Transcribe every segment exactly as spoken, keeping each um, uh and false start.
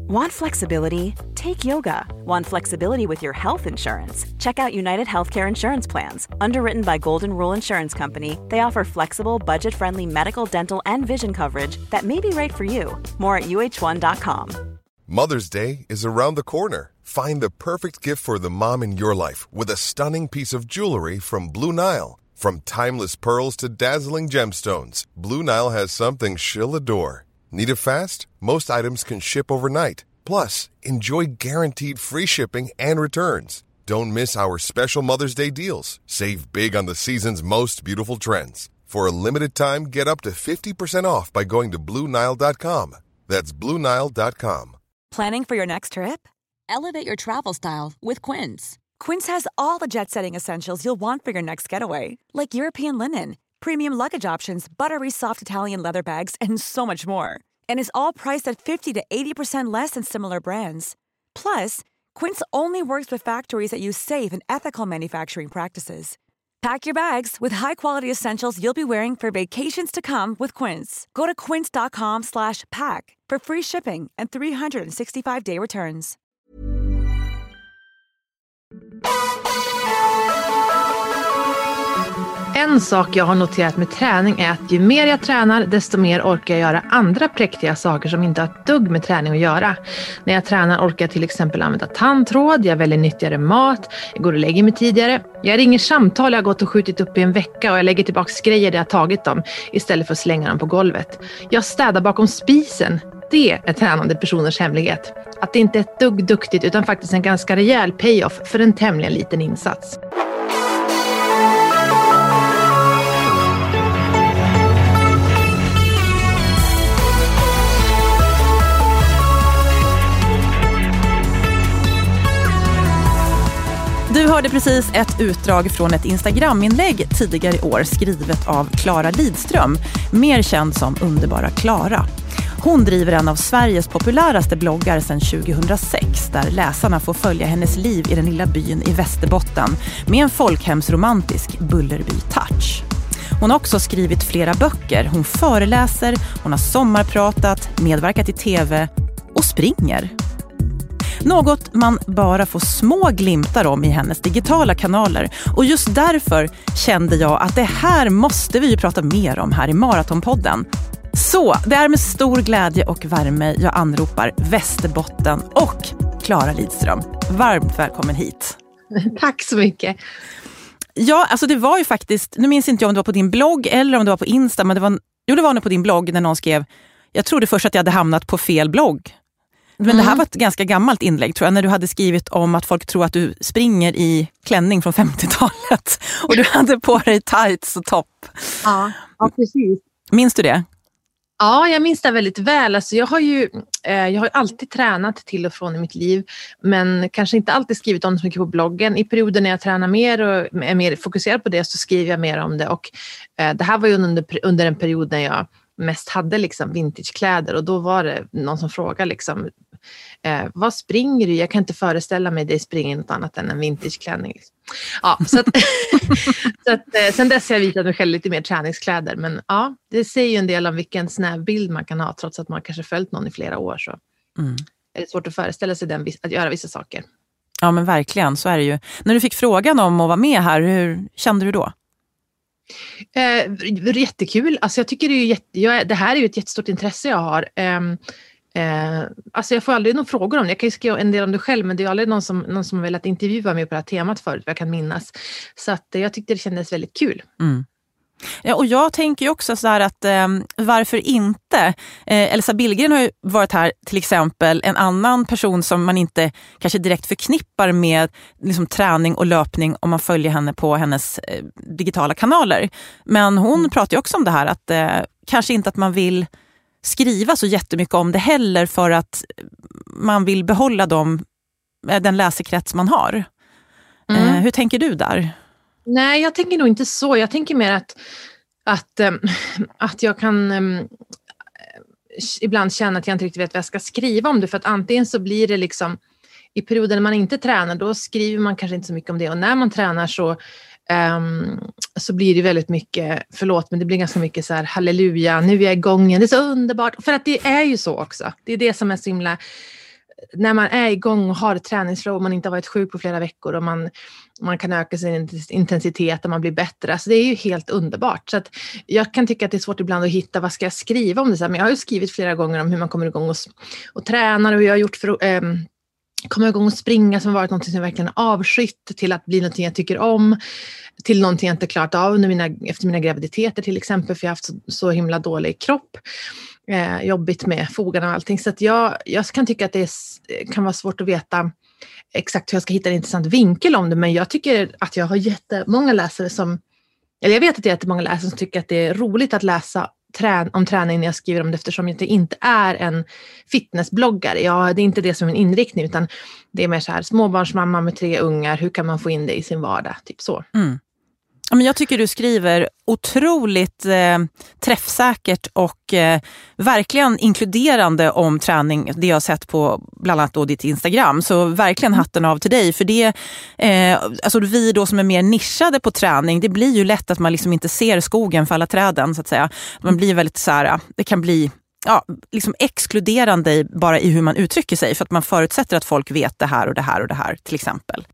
Want flexibility? Take yoga. Want flexibility with your health insurance? Check out United Healthcare Insurance Plans. Underwritten by Golden Rule Insurance Company, they offer flexible, budget-friendly medical, dental, and vision coverage that may be right for you. More at U H one dot com. Mother's Day is around the corner. Find the perfect gift for the mom in your life with a stunning piece of jewelry from Blue Nile. From timeless pearls to dazzling gemstones, Blue Nile has something she'll adore. Need it fast? Most items can ship overnight. Plus, enjoy guaranteed free shipping and returns. Don't miss our special Mother's Day deals. Save big on the season's most beautiful trends. For a limited time, get up to fifty percent off by going to Blue Nile dot com. That's Blue Nile dot com. Planning for your next trip? Elevate your travel style with Quince. Quince has all the jet-setting essentials you'll want for your next getaway, like European linen, premium luggage options, buttery soft Italian leather bags, and so much more. And is all priced at fifty to eighty percent less than similar brands. Plus, Quince only works with factories that use safe and ethical manufacturing practices. Pack your bags with high-quality essentials you'll be wearing for vacations to come with Quince. Go to quince dot com slash pack for free shipping and three sixty-five day returns. En sak jag har noterat med träning är att ju mer jag tränar, desto mer orkar jag göra andra präktiga saker som inte har ett dugg med träning att göra. När jag tränar orkar jag till exempel använda tandtråd, jag väljer nyttigare mat, jag går och lägger mig tidigare. Jag ringer samtal jag har gått och skjutit upp i en vecka och jag lägger tillbaka grejer där jag tagit dem istället för att slänga dem på golvet. Jag städar bakom spisen. Det är tränande personers hemlighet. Att det inte är ett dugg duktigt utan faktiskt en ganska rejäl payoff för en tämligen liten insats. Du hörde precis ett utdrag från ett Instagram-inlägg tidigare i år skrivet av Clara Lidström, mer känd som Underbara Clara. Hon driver en av Sveriges populäraste bloggar sedan tjugohundrasex där läsarna får följa hennes liv i den lilla byn i Västerbotten med en folkhemsromantisk Bullerby-touch. Hon har också skrivit flera böcker, hon föreläser, hon har sommarpratat, medverkat i tv och springer. Något man bara får små glimtar om i hennes digitala kanaler. Och just därför kände jag att det här måste vi ju prata mer om här i Maratonpodden. Så det är med stor glädje och värme jag anropar Västerbotten och Clara Lidström. Varmt välkommen hit. Tack så mycket. Ja, alltså det var ju faktiskt, nu minns inte jag om det var på din blogg eller om det var på Insta, men det var, jo, det var nog på din blogg när någon skrev, jag trodde först att jag hade hamnat på fel blogg. Men mm. det här var ett ganska gammalt inlägg tror jag, när du hade skrivit om att folk tror att du springer i klänning från femtiotalet och du hade på dig tights och topp. Ja, ja precis. Minns du det? Ja, jag minns det väldigt väl. Alltså jag har ju eh, jag har alltid tränat till och från i mitt liv, men kanske inte alltid skrivit om det så mycket på bloggen. I perioder när jag tränar mer och är mer fokuserad på det så skriver jag mer om det. Och eh, det här var ju under, under en period när jag mest hade liksom vintagekläder och då var det någon som frågade liksom, eh, vad springer du? Jag kan inte föreställa mig dig springa något annat än en vintageklänning. Liksom. Ja, så att, så att eh, sen dess har jag visat mig själv lite mer träningskläder, men ja, det säger ju en del om vilken snäv bild man kan ha trots att man kanske följt någon i flera år, så mm. är det svårt att föreställa sig den, att göra vissa saker. Ja, men verkligen, så är det ju. När du fick frågan om att vara med här, hur kände du då? Eh, jättekul. Alltså jag tycker det är jätte, jag, det här är ju ett jättestort intresse jag har. Eh, eh, alltså jag får aldrig några frågor om det. Jag kan ju skriva en del om det själv, men det är aldrig någon som, någon som har velat intervjua mig på det här temat förut, vad jag kan minnas. Så att, eh, jag tyckte det kändes väldigt kul. Mm. Ja, och jag tänker ju också så här att eh, varför inte? Eh, Elsa Billgren har ju varit här till exempel, en annan person som man inte kanske direkt förknippar med liksom, träning och löpning om man följer henne på hennes eh, digitala kanaler. Men hon mm. pratar ju också om det här att eh, kanske inte att man vill skriva så jättemycket om det heller för att man vill behålla dem, den läsekrets man har. Mm. Eh, hur tänker du där? Nej, jag tänker nog inte så. Jag tänker mer att, att, ähm, att jag kan ähm, ibland känna att jag inte riktigt vet vad jag ska skriva om det. För att antingen så blir det liksom, i perioder när man inte tränar, då skriver man kanske inte så mycket om det. Och när man tränar så, ähm, så blir det väldigt mycket, förlåt, men det blir ganska mycket så här, halleluja, nu är jag igång igen, det är så underbart. För att det är ju så också. Det är det som är så himla när man är igång och har ett träningsflow och man inte har varit sjuk på flera veckor och man, man kan öka sin intensitet och man blir bättre. Alltså det är ju helt underbart. Så att jag kan tycka att det är svårt ibland att hitta vad ska jag skriva om det. Så här, men jag har ju skrivit flera gånger om hur man kommer igång och, och tränar och hur jag har gjort för att eh, komma igång och springa som har varit något som jag verkligen avskytt till att bli något jag tycker om. Till någonting jag inte klarat av under mina, efter mina graviditeter till exempel, för jag har haft så, så himla dålig kropp. Eh, jobbigt med fogarna och allting. Så att jag, jag kan tycka att det är, kan vara svårt att veta exakt hur jag ska hitta en intressant vinkel om det. Men jag tycker att jag har jättemånga läsare som, eller jag vet att det är jättemånga läsare som tycker att det är roligt att läsa trän, om träning när jag skriver om det, eftersom jag inte är en fitnessbloggare. Ja, det är inte det som är en inriktning, utan det är mer så här, småbarnsmamma med tre ungar, hur kan man få in det i sin vardag? Typ så. Mm. Ja, men jag tycker du skriver otroligt eh, träffsäkert och eh, verkligen inkluderande om träning. Det jag har sett på bland annat då ditt Instagram. Så verkligen hatten av till dig. För det, eh, alltså vi då som är mer nischade på träning, det blir ju lätt att man liksom inte ser skogen för alla träden så att säga. Man blir väldigt så här, det kan bli ja, liksom exkluderande bara i hur man uttrycker sig. För att man förutsätter att folk vet det här och det här och det här till exempel.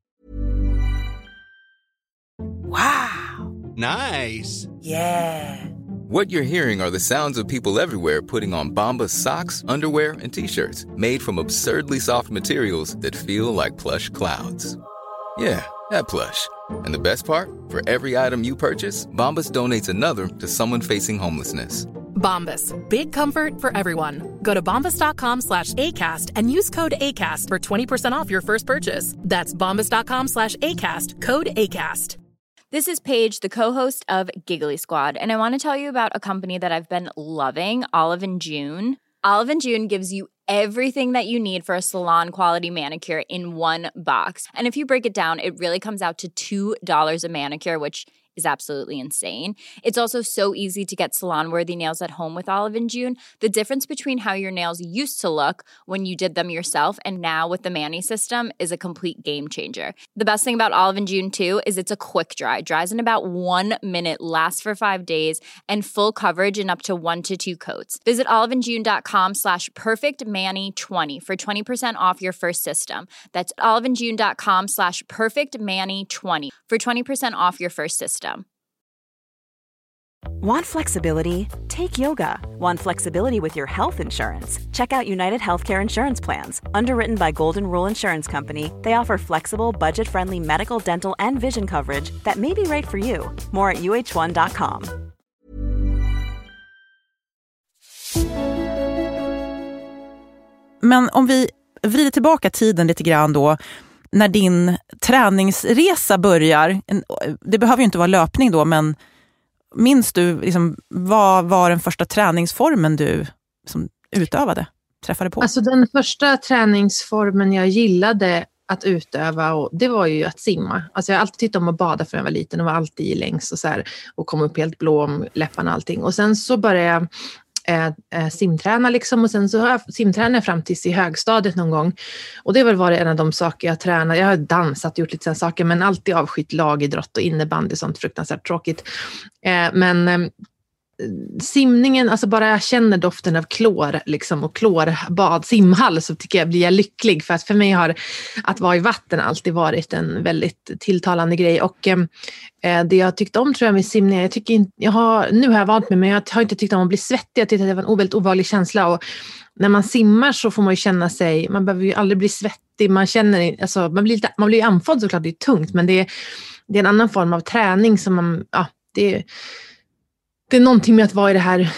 Wow. Nice. Yeah. What you're hearing are the sounds of people everywhere putting on Bombas socks, underwear, and T-shirts made from absurdly soft materials that feel like plush clouds. Yeah, that plush. And the best part? For every item you purchase, Bombas donates another to someone facing homelessness. Bombas, big comfort for everyone. Go to bombas.com slash ACAST and use code ACAST for twenty percent off your first purchase. That's bombas.com slash ACAST, code ACAST. This is Paige, the co-host of Giggly Squad, and I want to tell you about a company that I've been loving, Olive and June. Olive and June gives you everything that you need for a salon-quality manicure in one box. And if you break it down, it really comes out to two dollars a manicure, which is absolutely insane. It's also so easy to get salon-worthy nails at home with Olive and June. The difference between how your nails used to look when you did them yourself and now with the Mani system is a complete game changer. The best thing about Olive and June too is it's a quick dry. Dries in about one minute, lasts for five days, and full coverage in up to one to two coats. Visit oliveandjune.com slash perfectmani20 for twenty percent off your first system. That's oliveandjune.com slash perfectmani20 for twenty percent off your first system. Want flexibility? Take yoga. Want flexibility with your health insurance? Check out United Healthcare Insurance Plans. Underwritten by Golden Rule Insurance Company, they offer flexible, budget-friendly medical, dental, and vision coverage that may be right for you. More at u h one dot com. Men om vi vrider tillbaka tiden lite grann då, när din träningsresa börjar, det behöver ju inte vara löpning då, men minns du liksom, vad var den första träningsformen du som utövade, träffade på? Alltså den första träningsformen jag gillade att utöva, och det var ju att simma. Alltså jag har alltid tyckt om att bada för jag var liten och var alltid i längs och så här, och kom upp helt blå om läpparna och allting. Och sen så började jag eh, simträna liksom, och sen så har jag simtränat fram tills i högstadiet någon gång. Och det har väl varit en av de saker jag tränat. Jag har dansat och gjort lite sådana saker, men alltid avskytt lagidrott och innebandy, sånt fruktansvärt tråkigt. Eh, men eh, simningen, alltså bara jag känner doften av klor liksom, och klorbad, simhall, så tycker jag blir jag lycklig, för att för mig har att vara i vatten alltid varit en väldigt tilltalande grej. Och eh, det jag tyckte om tror jag med simning, jag tycker inte, jag har, nu har jag vant mig, men jag har inte tyckt om att bli svettig. Jag tyckte att det var en väldigt ovärlig känsla, och när man simmar så får man ju känna sig, man behöver ju aldrig bli svettig, man känner, alltså man blir lite, man blir andfådd såklart, det är tungt, men det är, det är en annan form av träning som man, ja, det är Det är någonting med att vara i det här,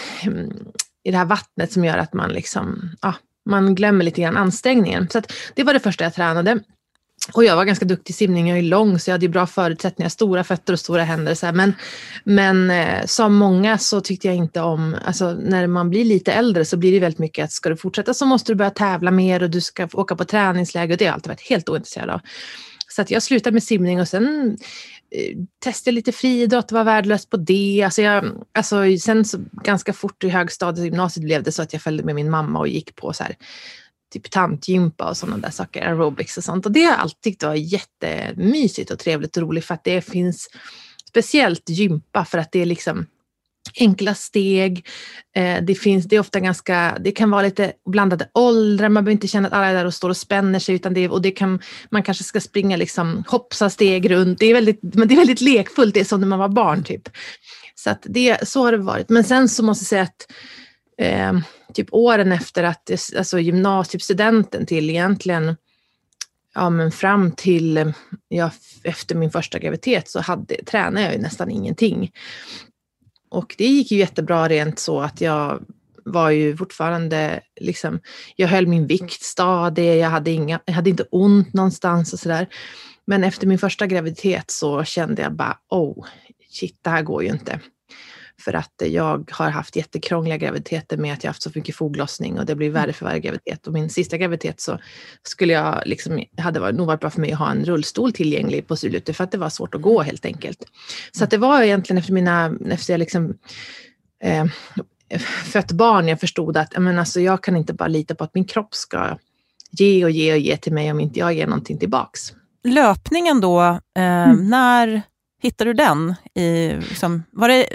i det här vattnet som gör att man liksom, ja, man glömmer lite grann ansträngningen. Så att det var det första jag tränade. Och jag var ganska duktig i simning, jag är lång så jag hade bra förutsättningar, stora fötter och stora händer. Så här. Men, men eh, som många så tyckte jag inte om, alltså när man blir lite äldre så blir det väldigt mycket att ska du fortsätta så måste du börja tävla mer och du ska åka på träningsläger, och det har jag alltid varit helt ointresserad av. Så att jag slutade med simning och sen eh, testade lite friidrott, var värdelös på det. Alltså jag, alltså sen så ganska fort i högstadiet och gymnasiet blev det så att jag följde med min mamma och gick på så här typ tantgympa och sådana där saker, aerobics och sånt. Och det har jag alltid tyckt var jättemysigt och trevligt och roligt, för att det finns speciellt gympa, för att det är liksom, enkla steg. Eh, det finns, det är ofta ganska, det kan vara lite blandade åldrar. Man behöver inte känna att alla är där och står och spänner sig, utan det, och det kan, man kanske ska springa liksom hoppsa steg runt. Det är väldigt, men det är väldigt lekfullt, det är som när man var barn typ. Så att det, så har det varit. Men sen så måste jag säga att eh, typ åren efter att, alltså gymnasiestudenten till egentligen, ja men fram till, ja, efter min första graviditet så hade, tränade jag ju nästan ingenting. Och det gick ju jättebra rent så att jag var ju fortfarande liksom, jag höll min vikt stadig, jag hade, inga, jag hade inte ont någonstans och sådär. Men efter min första graviditet så kände jag bara, oh shit, det här går ju inte. För att jag har haft jättekrångliga graviditeter med att jag haft så mycket foglossning och det blir värre för varje graviditet. Och min sista graviditet så skulle jag liksom, hade varit, nog varit bra för mig att ha en rullstol tillgänglig på slutet för att det var svårt att gå helt enkelt. Så att det var egentligen efter mina, efter jag liksom eh, fött barn, jag förstod att men alltså, jag kan inte bara lita på att min kropp ska ge och ge och ge till mig om inte jag ger någonting tillbaks. Löpningen då, eh, mm. när hittade du den? I, liksom, var det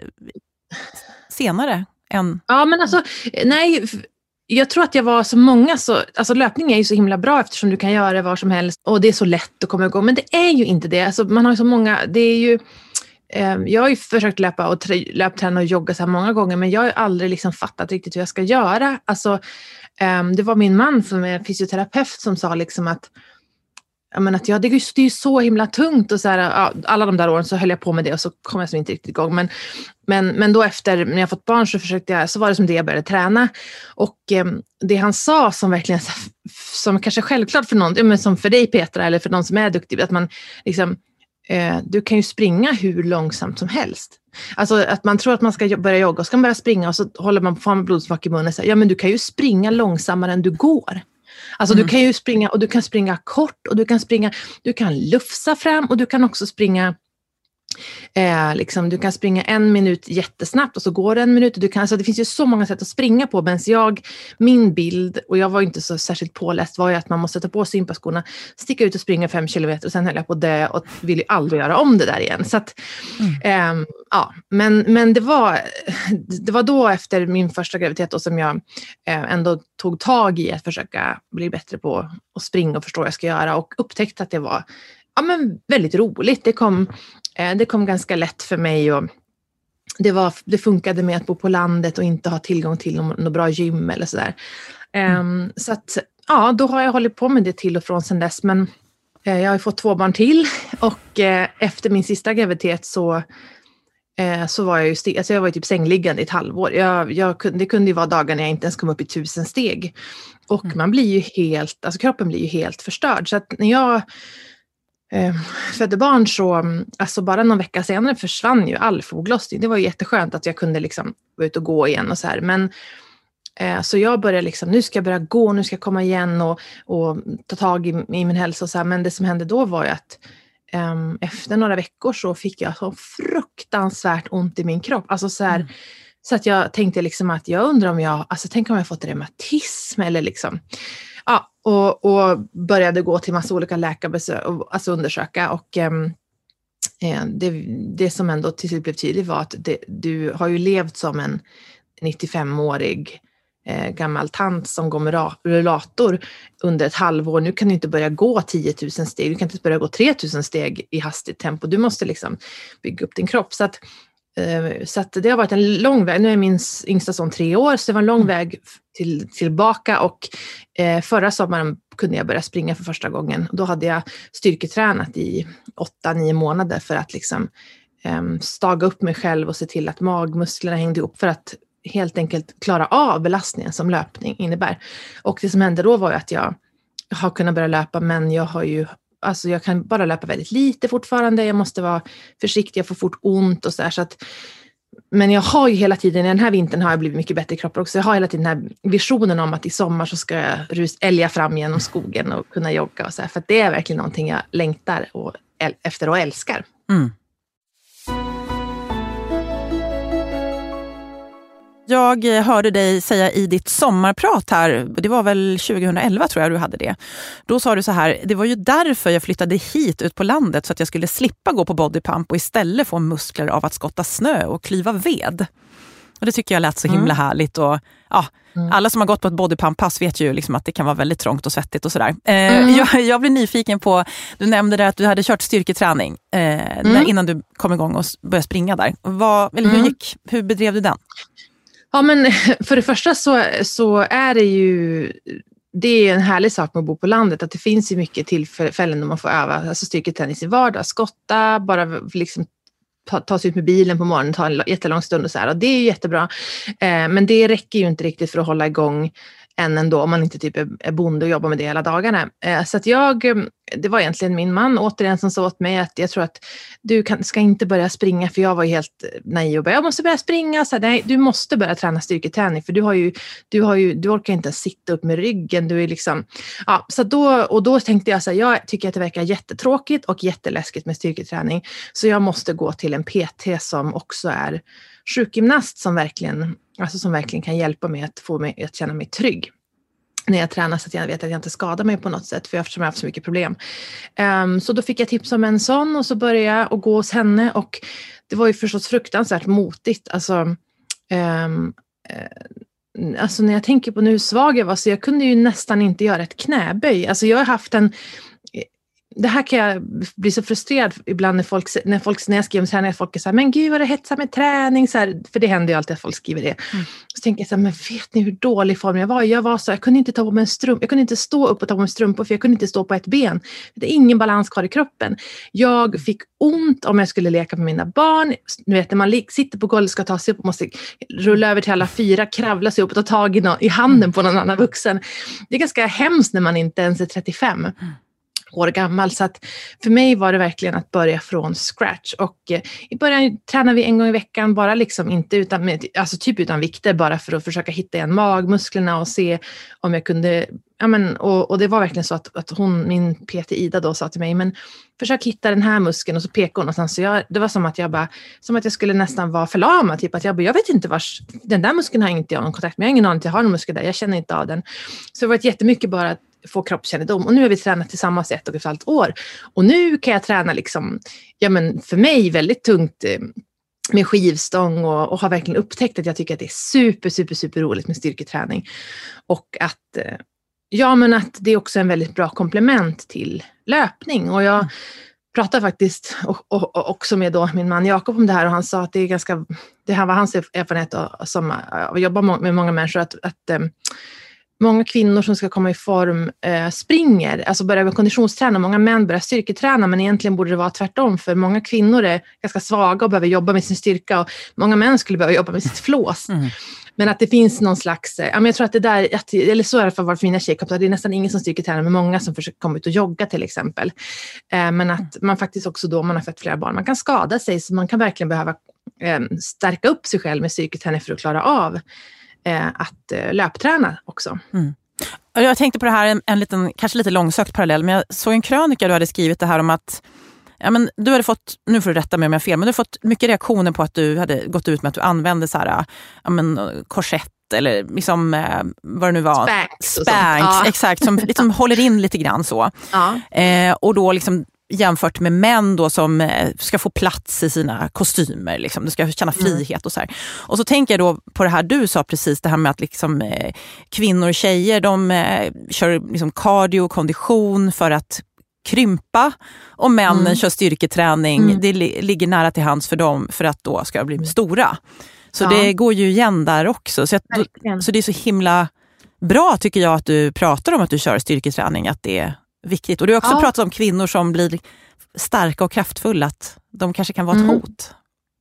senare än... Ja, men alltså, nej, jag tror att jag var så många så, alltså löpning är ju så himla bra eftersom du kan göra det var som helst och det är så lätt att komma igång, men det är ju inte det, alltså man har ju så många, det är ju, eh, jag har ju försökt löpa och trä, löpträna och jogga så här många gånger, men jag har ju aldrig liksom fattat riktigt hur jag ska göra, alltså eh, det var min man som är fysioterapeut som sa liksom att jag menar att ja, det är ju så himla tungt och så här, ja, alla de där åren så höll jag på med det och så kom jag som inte riktigt igång. Men, men, men då efter, när jag fått barn så försökte jag, så var det som det jag började träna. Och eh, det han sa som verkligen, som kanske självklart för någon, ja, men som för dig Petra eller för någon som är duktig, att man liksom, eh, du kan ju springa hur långsamt som helst. Alltså att man tror att man ska börja jogga och ska man börja springa och så håller man på med blodsmak i munnen och säger, ja men du kan ju springa långsammare än du går. Alltså mm. du kan ju springa och du kan springa kort och du kan springa, du kan lufsa fram och du kan också springa eh, liksom, du kan springa en minut jättesnabbt och så går det en minut och du kan, alltså det finns ju så många sätt att springa på, men jag, min bild, och jag var inte så särskilt påläst, var ju att man måste ta på sig gympaskorna, sticka ut och springa fem kilometer och sen höll jag på det och vill ju aldrig göra om det där igen. Så att, mm. eh, ja, men, men det var det var då efter min första graviditet då som jag eh, ändå tog tag i att försöka bli bättre på att springa och förstå vad jag ska göra och upptäckte att det var ja, men väldigt roligt. Det kom, eh, det kom ganska lätt för mig och det, var, det funkade med att bo på landet och inte ha tillgång till något, något bra gym eller sådär. Mm. Eh, så att ja, då har jag hållit på med det till och från sedan dess, men eh, jag har fått två barn till och eh, efter min sista graviditet så så var jag ju st- alltså jag var ju typ sängliggande i ett halvår. Jag, jag kunde, det kunde ju vara dagar när jag inte ens kom upp i tusen steg. Och mm. man blir ju helt, alltså kroppen blir ju helt förstörd. Så att när jag eh, födde barn så, alltså bara någon vecka senare försvann ju all foglossning. Det var ju jätteskönt att jag kunde liksom gå ut och gå igen och så här. Men eh, så jag började liksom, nu ska jag börja gå, nu ska jag komma igen och, och ta tag i, i min hälsa och så här. Men det som hände då var ju att Um, efter några veckor så fick jag så fruktansvärt ont i min kropp. Alltså så här, mm. så att jag tänkte liksom att jag undrar om jag, alltså tänk om jag fått reumatism eller liksom, ja, och, och började gå till massa olika läkarbesök, alltså undersöka och um, det, det som ändå till slut blev tydligt var att det, du har ju levt som en nittiofemårig Eh, gammal tant som går med rullator under ett halvår. Nu kan du inte börja gå tio tusen steg. Du kan inte börja gå tre tusen steg i hastigt tempo. Du måste liksom bygga upp din kropp. Så att, eh, så att det har varit en lång väg. Nu är min yngsta son tre år, så det var en lång väg till, tillbaka. Och eh, förra sommaren kunde jag börja springa för första gången. Då hade jag styrketränat i åtta, nio månader för att liksom eh, staga upp mig själv och se till att magmusklerna hängde ihop för att helt enkelt klara av belastningen som löpning innebär. Och det som hände då var ju att jag har kunnat börja löpa, men jag har ju, alltså jag kan bara löpa väldigt lite fortfarande. Jag måste vara försiktig, jag får fort ont och så där, så att, men jag har ju hela tiden, i den här vintern har jag blivit mycket bättre i kroppen också. Jag har hela tiden den här visionen om att i sommar så ska jag rus, älga fram genom skogen och kunna jogga och så här, för att det är verkligen någonting jag längtar och, efter och älskar. Mm. Jag hörde dig säga i ditt sommarprat här, det var väl tjugoelva tror jag du hade det. Då sa du så här, det var ju därför jag flyttade hit ut på landet så att jag skulle slippa gå på bodypump och istället få muskler av att skotta snö och klyva ved. Och det tycker jag lät så himla mm. härligt. Och, ja, mm. alla som har gått på ett bodypump-pass vet ju liksom att det kan vara väldigt trångt och svettigt och sådär. Eh, mm. jag, jag blir nyfiken på, du nämnde det att du hade kört styrketräning eh, mm. där, innan du kom igång och började springa där. Vad, eller hur, mm. gick, hur bedrev du den? Ja, men för det första så, så är det ju... Det är en härlig sak med att bo på landet, att det finns ju mycket tillfällen där man får öva alltså styrketräning i vardag, skotta, bara liksom ta, ta sig ut med bilen på morgonen, ta en jättelång stund och så här, och det är ju jättebra. Eh, men det räcker ju inte riktigt för att hålla igång än ändå, om man inte typ är, är bonde och jobbar med det hela dagarna. Eh, så att jag, det var egentligen min man återigen som sa åt mig att jag tror att du kan, ska inte börja springa, för jag var ju helt naiv och bara, jag måste börja springa. Så här, nej, du måste börja träna styrketräning, för du har ju, du har ju, du orkar inte sitta upp med ryggen, du är liksom, ja, så då, och då tänkte jag så här, jag tycker att det verkar jättetråkigt och jätteläskigt med styrketräning, så jag måste gå till en P T som också är sjukgymnast, som verkligen, alltså som verkligen kan hjälpa mig att få mig att känna mig trygg när jag tränar, så att jag vet att jag inte skadar mig på något sätt, för eftersom jag har haft så mycket problem. Um, så då fick jag tips om en sån, och så började jag att gå hos henne, och det var ju förstås fruktansvärt motigt. Alltså, um, uh, alltså när jag tänker på nu hur svag jag var, så jag kunde ju nästan inte göra ett knäböj. Alltså jag har haft en... Det här kan jag bli så frustrerad ibland när folk, när folk när jag skriver om träning, folk är så här, men gud vad det hetsar med träning, så här, för det händer ju alltid att folk skriver det. Mm. Så tänker jag så här, men vet ni hur dålig form jag var? Jag var så, jag kunde inte ta på mig en strump, jag kunde inte stå upp och ta på mig strumpor, för jag kunde inte stå på ett ben. Det är ingen balans kvar i kroppen. Jag fick ont om jag skulle leka med mina barn. Du vet, när man sitter på golvet, ska ta sig upp och måste rulla över till alla fyra, kravla sig upp och ta tag i, någon, i handen på någon annan vuxen. Det är ganska hemskt när man inte ens är trettiofem. Mm. år gammal, så att för mig var det verkligen att börja från scratch, och eh, i början tränade vi en gång i veckan, bara liksom inte utan med, alltså typ utan vikter, bara för att försöka hitta igen magmusklerna och se om jag kunde, ja men, och, och det var verkligen så att, att hon, min P T Ida då, sa till mig, men försök hitta den här muskeln, och så pekade hon någonstans, så jag, det var som att jag bara, som att jag skulle nästan vara förlamad, typ att jag bara, jag vet inte vars, den där muskeln har inte jag någon kontakt med, jag har ingen aning, jag har en muskel där, jag känner inte av den. Så det var ett jättemycket bara att få kroppskännedom, och nu har vi tränat tillsammans ett och ett halvt år, och nu kan jag träna liksom, ja men för mig väldigt tungt eh, med skivstång, och, och har verkligen upptäckt att jag tycker att det är super, super, super roligt med styrketräning, och att eh, ja men att det är också en väldigt bra komplement till löpning. Och jag mm. pratar faktiskt och, och, och också med då min man Jakob om det här, och han sa att det är ganska, det här var hans erfarenhet och, som uh, jobbar med många människor, att, att um, många kvinnor som ska komma i form eh, springer, alltså börjar konditionsträna. Många män börjar styrketräna, men egentligen borde det vara tvärtom, för många kvinnor är ganska svaga och behöver jobba med sin styrka, och många män skulle behöva jobba med sitt flås. Mm. Men att det finns någon slags, ja men jag tror att det där, att, eller så är det för varför mina tjejkompisar, det är nästan ingen som styrketränar, med många som försöker komma ut och jogga till exempel. Eh, men att man faktiskt också då, man har fått flera barn, man kan skada sig, så man kan verkligen behöva eh, stärka upp sig själv med styrketräning för att klara av att löpträna också. Mm. Jag tänkte på det här, en, en liten, kanske lite långsökt parallell, men jag såg en krönika du hade skrivit det här om att ja, men du hade fått, nu får du rätta mig om jag har fel, men du har fått mycket reaktioner på att du hade gått ut med att du använde så här, ja, men, korsett eller liksom, eh, vad det nu var. Spanks. Spanks, ja. Exakt, som liksom håller in lite grann så. Ja. Eh, och då liksom jämfört med män då som ska få plats i sina kostymer, liksom. Du ska känna frihet och så här. Och så tänker jag då på det här du sa precis, det här med att liksom, eh, kvinnor och tjejer, de eh, kör liksom cardio och kondition för att krympa, och männen mm. kör styrketräning. Mm. Det li- ligger nära till hands för dem för att då ska bli stora. Så ja. Det går ju igen där också. Så, jag, då, så det är så himla bra tycker jag att du pratar om att du kör styrketräning, att det är viktigt. Och du har också ja. pratat om kvinnor som blir starka och kraftfulla, att de kanske kan vara ett mm. hot.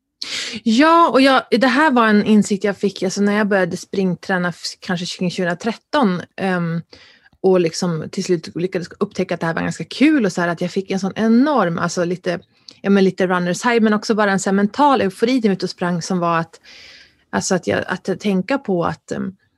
Ja, och jag, det här var en insikt jag fick alltså när jag började springträna kanske tjugohundratretton um, och liksom till slut lyckades upptäcka att det här var ganska kul, och så här att jag fick en sån enorm, alltså lite, ja, men lite runners high, men också bara en så mental eufori till mitt och sprang, som var att, alltså att, jag, att tänka på att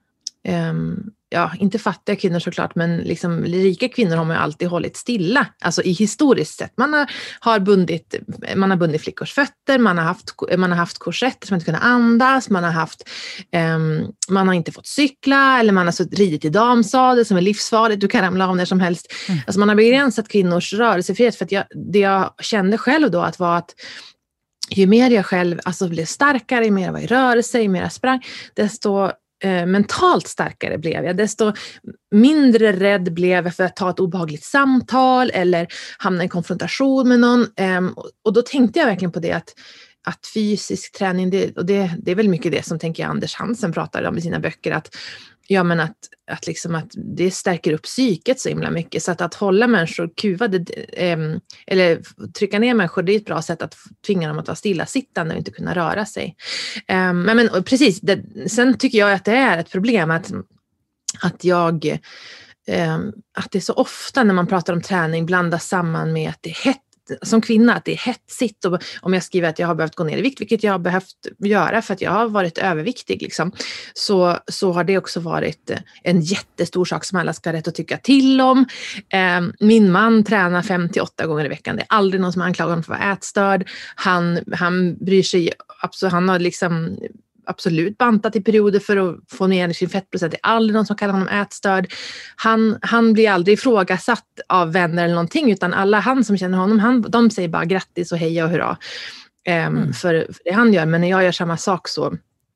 um, ja, inte fattiga kvinnor såklart, men liksom rika kvinnor har man ju alltid hållit stilla. Alltså i historiskt sett. Man har, har bundit, man har bundit flickors fötter, man har haft, man har haft korsetter som inte kunde andas, man har haft, um, man har inte fått cykla, eller man har så ridit i damsadel som är livsfarligt, du kan ramla av när som helst. Mm. Alltså man har begränsat kvinnors rörelsefrihet, för att jag, det jag kände själv då att var att ju mer jag själv alltså, blev starkare, ju mer jag var i rörelse, ju mer jag sprang, desto eh, mentalt starkare blev jag. Desto mindre rädd blev jag för att ta ett obehagligt samtal eller hamna i konfrontation med någon. Eh, och då tänkte jag verkligen på det att, att fysisk träning, det, och det, det är väl mycket det som tänker jag Anders Hansen pratar om i sina böcker, att ja, men att, att, liksom att det stärker upp psyket så himla mycket. Så att, att hålla människor kuvade eh, eller trycka ner människor, det är ett bra sätt att tvinga dem att vara stillasittande och inte kunna röra sig. Eh, men, men precis, det, sen tycker jag att det är ett problem att, att jag eh, att det så ofta när man pratar om träning blandas samman med att det är hett. Som kvinna att det är hetsigt, och om jag skriver att jag har behövt gå ner i vikt, vilket jag har behövt göra för att jag har varit överviktig liksom, så, så har det också varit en jättestor sak som alla ska ha rätt att tycka till om. Eh, min man tränar fem till åtta gånger i veckan. Det är aldrig någon som anklagar honom för att vara ätstörd. Han, han bryr sig, absolut, han har liksom absolut bantat i perioder för att få ner sin fettprocent. Det är aldrig någon som kallar honom ätstörd. Han, han blir aldrig ifrågasatt av vänner eller någonting, utan alla han som känner honom, han, de säger bara grattis och heja och hurra um, mm. för, för det han gör. Men när jag gör samma sak så,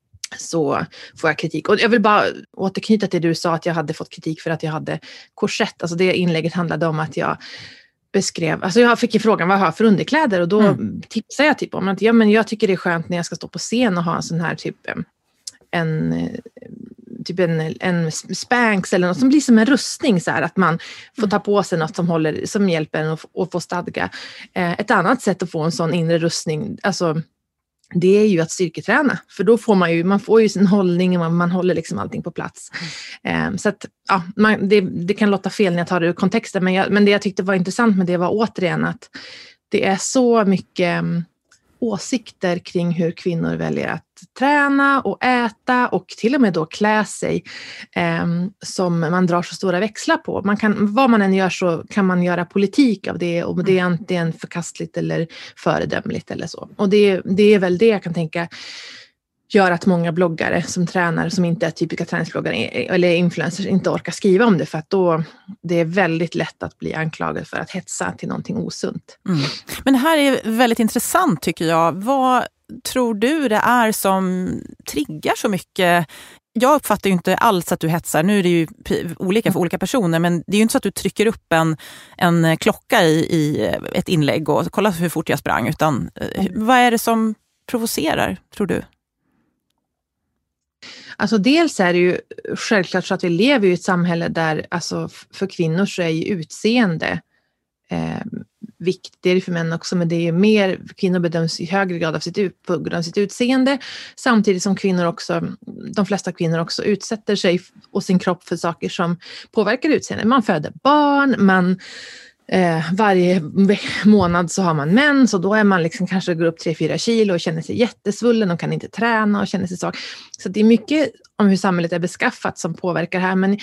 så får jag kritik. Och jag vill bara återknyta till det du sa, att jag hade fått kritik för att jag hade korsett. Alltså det inlägget handlade om att jag beskrev, alltså jag fick ju frågan vad jag har för underkläder, och då mm. tipsade jag typ om att ja, men jag tycker det är skönt när jag ska stå på scen och ha en sån här typ en typ en, en spanks eller något som blir som en rustning, så här att man får ta på sig något som håller, som hjälper en att, att få stadga. Eh, ett annat sätt att få en sån inre rustning, alltså det är ju att styrketräna, för då får man ju, man får ju sin hållning och man, man håller liksom allting på plats. Mm. Så att, ja, man, det, det kan låta fel när jag tar det ur kontexten, men, jag, men det jag tyckte var intressant med det var återigen att det är så mycket um, åsikter kring hur kvinnor väljer att träna och äta och till och med då klä sig um, som man drar så stora växlar på. Man kan, vad man än gör så kan man göra politik av det, och det är antingen förkastligt eller föredömligt eller så. Och det, det är väl det jag kan tänka gör att många bloggare som tränar, som inte är typiska träningsbloggare eller influencers, inte orkar skriva om det, för att då det är väldigt lätt att bli anklagad för att hetsa till någonting osunt. Mm. Men det här är väldigt intressant tycker jag. Vad tror du det är som triggar så mycket? Jag uppfattar ju inte alls att du hetsar. Nu är det ju olika för olika personer, men det är ju inte så att du trycker upp en, en klocka i, i ett inlägg och kolla hur fort jag sprang, utan vad är det som provocerar, tror du? Alltså dels är det ju självklart så att vi lever i ett samhälle där alltså för kvinnor så är ju utseende eh, viktigt. Det är det för män också, men det är ju mer, kvinnor bedöms i högre grad av sitt, på grund av sitt utseende, samtidigt som kvinnor också, de flesta kvinnor också utsätter sig och sin kropp för saker som påverkar utseende. Man föder barn, man Eh, varje månad så har man mens, och då är man liksom kanske går upp tre fyra kilo och känner sig jättesvullen och kan inte träna och känner sig så. Så det är mycket om hur samhället är beskaffat som påverkar här, men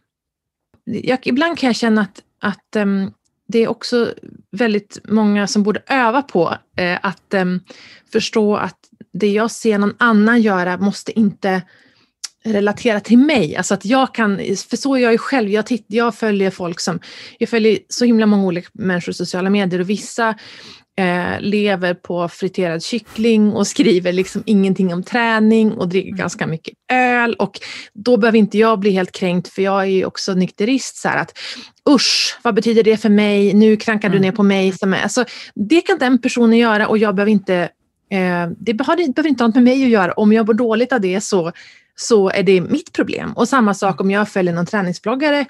jag, ibland kan jag känna att, att um, det är också väldigt många som borde öva på eh, att um, förstå att det jag ser någon annan göra måste inte relatera till mig. Alltså att jag kan, för så är jag ju själv, jag, titt, jag följer folk som, jag följer så himla många olika människor i sociala medier, och vissa eh, lever på friterad kyckling och skriver liksom ingenting om träning och dricker mm. ganska mycket öl, och då behöver inte jag bli helt kränkt, för jag är ju också nykterist, så här att usch, vad betyder det för mig? Nu krankar mm. du ner på mig. Som är, alltså, det kan den personen göra, och jag behöver inte eh, det behöver, behöver inte ha något med mig att göra. Om jag mår dåligt av det så så är det mitt problem. Och samma sak om jag följer någon träningsbloggare,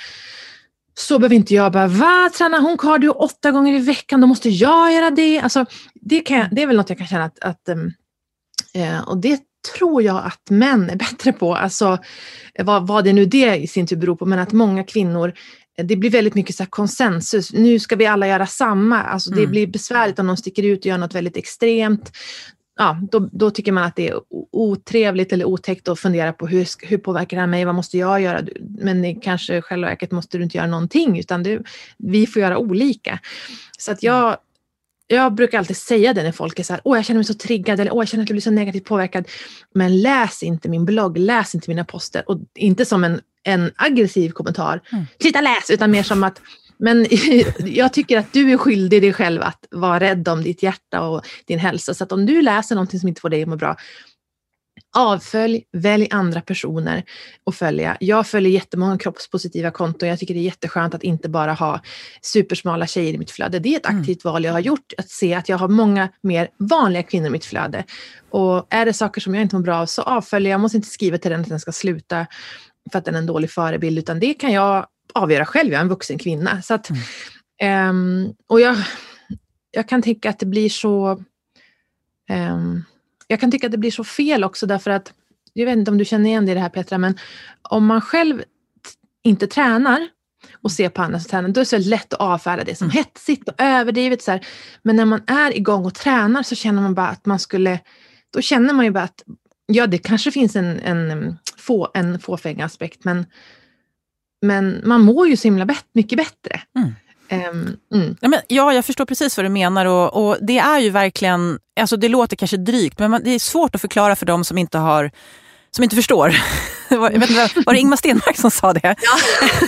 så behöver inte jag bara, va, tränar hon cardio åtta gånger i veckan, då måste jag göra det. Alltså, det, kan, det är väl något jag kan känna att, att eh, och det tror jag att män är bättre på. Alltså, vad, vad det nu det i sin tur beror på, men att många kvinnor, det blir väldigt mycket så här konsensus. Nu ska vi alla göra samma. Alltså, det mm. blir besvärligt om någon sticker ut och gör något väldigt extremt. Ja, då, då tycker man att det är otrevligt eller otäckt att fundera på hur, hur påverkar det här mig, vad måste jag göra? Men det, kanske själva verket måste du inte göra någonting, utan det, vi får göra olika. Så att jag, jag brukar alltid säga det när folk är så här, åh jag känner mig så triggad, eller åh jag känner att jag blir så negativt påverkad. Men läs inte min blogg, läs inte mina poster, och inte som en, en aggressiv kommentar. Mm. Sluta läs, utan mer som att Men jag tycker att du är skyldig dig själv att vara rädd om ditt hjärta och din hälsa. Så att om du läser någonting som inte får dig att må bra, avfölj, välj andra personer och följa. Jag följer jättemånga kroppspositiva konton. Jag tycker det är jätteskönt att inte bara ha supersmala tjejer i mitt flöde. Det är ett aktivt mm. val jag har gjort. Att se att jag har många mer vanliga kvinnor i mitt flöde. Och är det saker som jag inte mår bra av så avföljer jag. Jag måste inte skriva till den att den ska sluta för att den är en dålig förebild. Utan det kan jag avgöra själv. Jag är en vuxen kvinna. Så att, mm. um, och jag, jag kan tycka att det blir så... Um, Jag kan tycka att det blir så fel också därför att, jag vet inte om du känner igen det, det här Petra, men om man själv t- inte tränar och ser på andra som tränar, då är det så lätt att avfärda det som mm. hetsigt och överdrivet. Så här. Men när man är igång och tränar så känner man bara att man skulle, då känner man ju bara att ja, det kanske finns en, en, få, en fåfäng aspekt, men, men man mår ju så himla bet- mycket bättre. Mm. Um, mm. ja, men, ja, jag förstår precis vad du menar och, och det är ju verkligen, alltså det låter kanske drygt, men man, det är svårt att förklara för dem som inte har, som inte förstår. Jag vet inte, var det Ingmar Stenmark som sa det? Ja.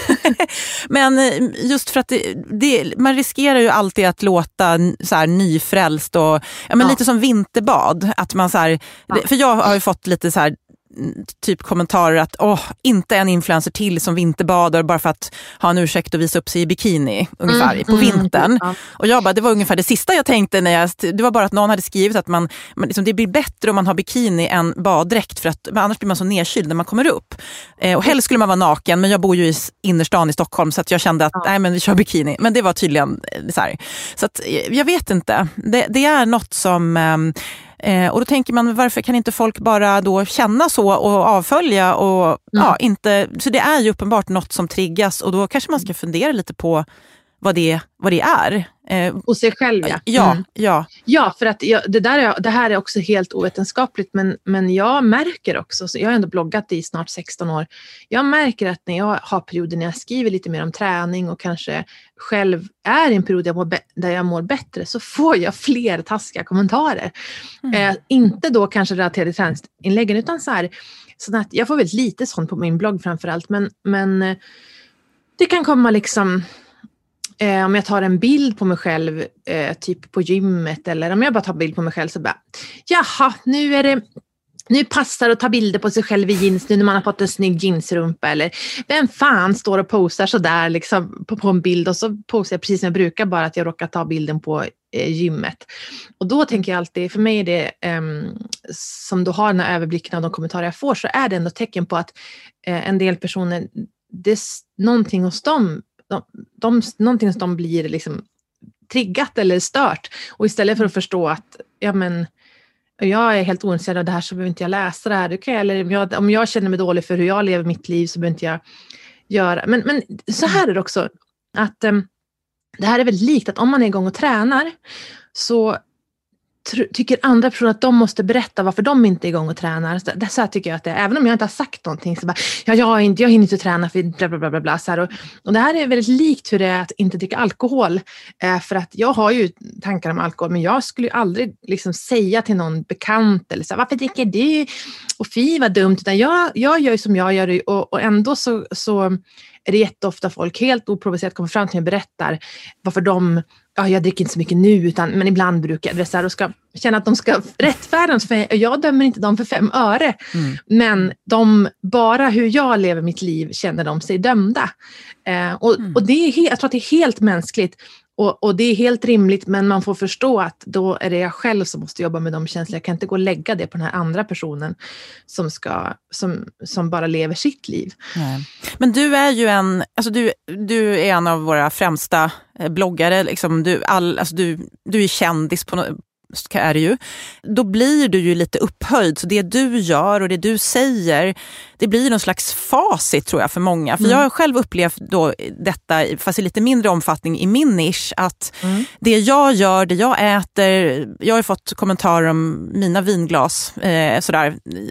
Men just för att det, det, man riskerar ju alltid att låta så här nyfrälst och ja, men ja. lite som vinterbad, att man så här, ja. för jag har ju fått lite så här typ kommentarer att åh, inte en influencer till som vinterbadar bara för att ha en ursäkt att visa upp sig i bikini ungefär mm, på vintern. Mm, ja. Och jag bara, det var ungefär det sista jag tänkte när jag, det var bara att någon hade skrivit att man, man liksom, det blir bättre om man har bikini än baddräkt för att annars blir man så nedkyld när man kommer upp. Eh, och helst skulle man vara naken, men jag bor ju i innerstan i Stockholm så att jag kände att ja. nej men vi kör bikini. Men det var tydligen så här. Så att jag vet inte. Det, det är något som eh, Eh, och då tänker man, varför kan inte folk bara då känna så och avfölja och mm. ja, inte, så det är ju uppenbart något som triggas och då kanske man ska fundera lite på vad det, vad det är. Eh, och sig själv, ja. Ja, mm. ja. ja för att jag, det, där är, det här är också helt ovetenskapligt, men, men jag märker också, så jag har ändå bloggat i snart sexton år, jag märker att när jag har perioder när jag skriver lite mer om träning och kanske själv är i en period där jag mår, be- där jag mår bättre, så får jag fler taskiga kommentarer. Mm. Eh, inte då kanske relaterade till träningsinläggen, utan så här, så att jag får väldigt lite sånt på min blogg framförallt, men, men eh, det kan komma liksom... Eh, om jag tar en bild på mig själv eh, typ på gymmet, eller om jag bara tar bild på mig själv så bara, jaha, nu är det nu passar det att ta bilder på sig själv i jeans nu när man har fått en snygg jeansrumpa, eller vem fan står och posar så där liksom på, på en bild, och så posar jag precis som jag brukar, bara att jag råkar ta bilden på eh, gymmet. Och då tänker jag alltid, för mig är det eh, som då har den här överblicken av de kommentarer jag får, så är det ändå tecken på att eh, en del personer, det är någonting hos dem De, de, någonting som de blir liksom triggat eller stört, och istället för att förstå att ja, men, jag är helt ointresserad av det här så behöver inte jag läsa det här, det kan jag, eller om jag, om jag känner mig dålig för hur jag lever mitt liv så behöver inte jag göra, men, men så här är det också att um, det här är väldigt likt, att om man är igång och tränar så tr- tycker andra personer att de måste berätta varför de inte är igång och tränar. Så, det, så här tycker jag att det är. Även om jag inte har sagt någonting så bara, ja, jag, inte, jag hinner inte träna för bla bla bla bla, bla så här. Och, och det här är väldigt likt hur det är att inte dricka alkohol. Eh, för att jag har ju tankar om alkohol, men jag skulle ju aldrig liksom säga till någon bekant eller så här, varför dricker du? Och fy vad dumt. Utan jag, jag gör ju som jag gör, och, och ändå så, så är det jätteofta folk helt oprovocerat kommer fram till mig och berättar varför de, ja, jag dricker inte så mycket nu, utan, men ibland brukar jag det och ska känna att de ska rättfärdas, för jag dömer inte dem för fem öre. Mm. Men de, bara hur jag lever mitt liv känner de sig dömda. Eh, och, mm. och det är helt, jag tror att det är helt mänskligt. Och, och det är helt rimligt, men man får förstå att då är det jag själv som måste jobba med de känslor. Jag kan inte gå och lägga det på den här andra personen som, ska, som, som bara lever sitt liv. Nej. Men du är ju en, alltså du, du är en av våra främsta bloggare. Liksom du, all, alltså du, du är kändis på något, är det ju. Då blir du ju lite upphöjd, så det du gör och det du säger, det blir någon slags facit tror jag för många. För mm. jag har själv upplevt då detta, fast i lite mindre omfattning i min nisch, att mm. det jag gör, det jag äter, jag har fått kommentarer om mina vinglas, eh, sådär,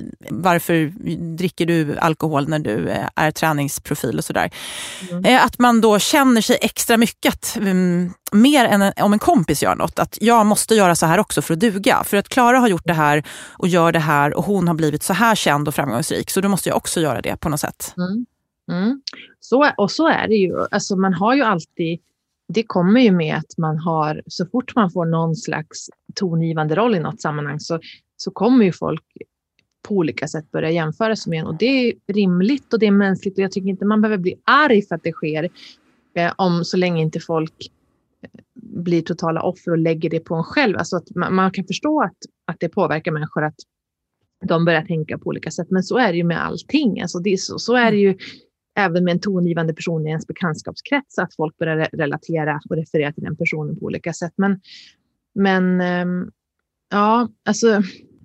varför dricker du alkohol när du är träningsprofil och sådär. Mm. Eh, att man då känner sig extra mycket, um, mer än en, om en kompis gör något, att jag måste göra så här också för att duga. För att Klara har gjort det här och gör det här och hon har blivit så här känd och framgångsrik, så då måste jag också göra det på något sätt. Mm. Mm. Så, och så är det ju. Alltså man har ju alltid, det kommer ju med att man har, så fort man får någon slags tongivande roll i något sammanhang så, så kommer ju folk på olika sätt börja jämföra sig med en. Och det är rimligt och det är mänskligt och jag tycker inte man behöver bli arg för att det sker eh, om så länge inte folk blir totala offer och lägger det på en själv. Alltså att man, man kan förstå att, att det påverkar människor att de börjar tänka på olika sätt. Men så är det ju med allting. Alltså det är så, så är det ju även med en tongivande person i ens bekantskapskrets att folk börjar re- relatera och referera till den personen på olika sätt. Men, men ähm, ja, alltså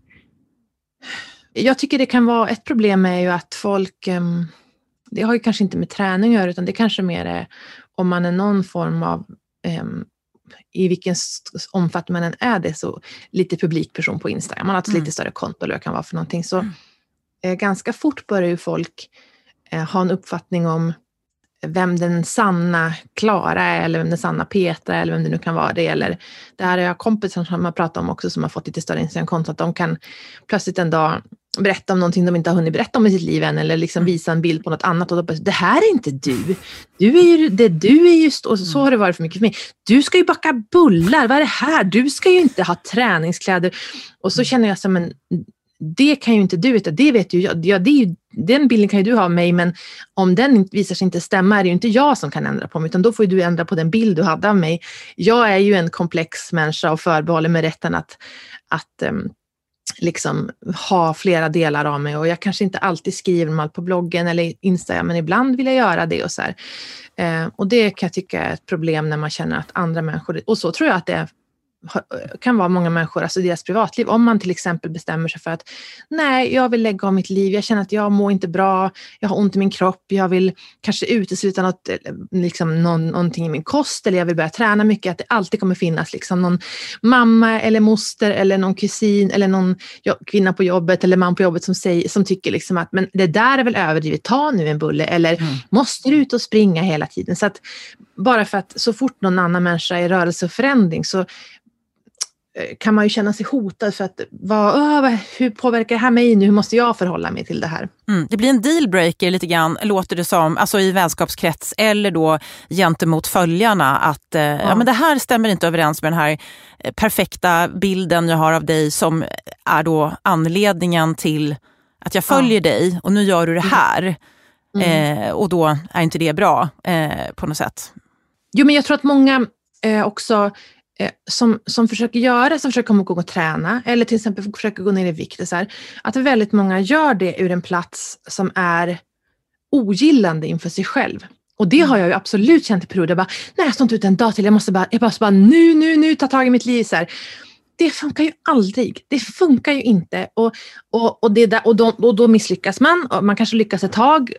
jag tycker det kan vara ett problem är ju att folk, ähm, det har ju kanske inte med träning att göra utan det kanske mer är om man är någon form av ähm, i vilken omfattning man än är det så lite publikperson på Instagram. Man har ett mm. lite större konto eller vad det kan vara för någonting. Så mm. eh, ganska fort börjar ju folk eh, ha en uppfattning om vem den sanna Klara är eller vem den sanna Petra är eller vem det nu kan vara det. Eller det här är jag kompisar som man pratar om också som har fått lite större Instagram-konto att de kan plötsligt en dag berätta om någonting de inte har hunnit berätta om i sitt liv än eller liksom visa en bild på något annat och då bara, det här är inte du. Du är ju, det du är just, och så har det varit för mycket för mig. Du ska ju baka bullar, vad är det här? Du ska ju inte ha träningskläder. Och så känner jag så men det kan ju inte du veta, det vet ju jag. Ja, det är ju, den bilden kan ju du ha av mig men om den visar sig inte stämma är det ju inte jag som kan ändra på mig utan då får ju du ändra på den bild du hade av mig. Jag är ju en komplex människa och förbehåller mig rätten att, att um, liksom ha flera delar av mig och jag kanske inte alltid skriver om allt på bloggen eller Instagram men ibland vill jag göra det och så här. Eh, och det kan jag tycka är ett problem när man känner att andra människor, och så tror jag att det är, kan vara många människor, alltså deras privatliv, om man till exempel bestämmer sig för att nej, jag vill lägga av mitt liv, jag känner att jag mår inte bra, jag har ont i min kropp, jag vill kanske utesluta något, liksom någon, någonting i min kost eller jag vill börja träna mycket, att det alltid kommer finnas liksom någon mamma eller moster eller någon kusin eller någon ja, kvinna på jobbet eller man på jobbet som, säger, som tycker liksom att men det där är väl överdrivet, ta nu en bulle eller mm. måste du ut och springa hela tiden, så att bara för att så fort någon annan människa är i rörelse och förändring så kan man ju känna sig hotad för att vad, hur påverkar det här mig nu? Hur måste jag förhålla mig till det här? Mm, det blir en dealbreaker lite grann, låter det som, alltså i vänskapskrets eller då gentemot följarna att eh, ja. ja men det här stämmer inte överens med den här perfekta bilden jag har av dig som är då anledningen till att jag följer ja. dig och nu gör du det här mm. eh, och då är inte det bra eh, på något sätt. Jo men jag tror att många eh, också Som, som försöker göra, som försöker komma igång och träna eller till exempel försöker gå ner i vikt så här, att väldigt många gör det ur en plats som är ogillande inför sig själv. Och det har jag ju absolut känt i perioder. Bara, nej, jag står inte ut en dag till, jag måste bara, jag måste bara nu, nu, nu ta tag i mitt liv så här. Det funkar ju aldrig. Det funkar ju inte. Och, och, och, det där, och, då, och då misslyckas man. Och man kanske lyckas ett tag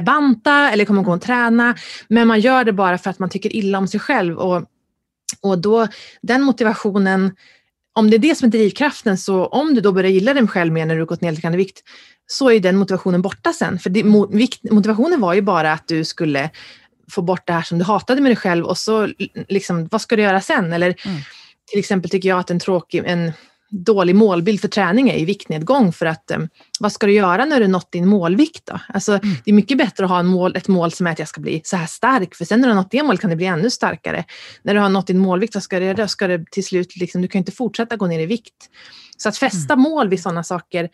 banta eller kommer gå och träna. Men man gör det bara för att man tycker illa om sig själv. Och Och då, den motivationen, om det är det som är drivkraften, så om du då börjar gilla dig själv mer när du gått ner lite vikt, så är den motivationen borta sen. För det, motivationen var ju bara att du skulle få bort det här som du hatade med dig själv och så liksom, vad ska du göra sen? Eller mm. till exempel tycker jag att en tråkig, en dålig målbild för träning är i viktnedgång för att um, vad ska du göra när du nått din målvikt då? Alltså mm. det är mycket bättre att ha en mål, ett mål som är att jag ska bli så här stark, för sen när du har nått det mål kan det bli ännu starkare. När du har nått din målvikt så ska det, ska det till slut liksom, du kan inte fortsätta gå ner i vikt. Så att fästa mm. mål vid sådana saker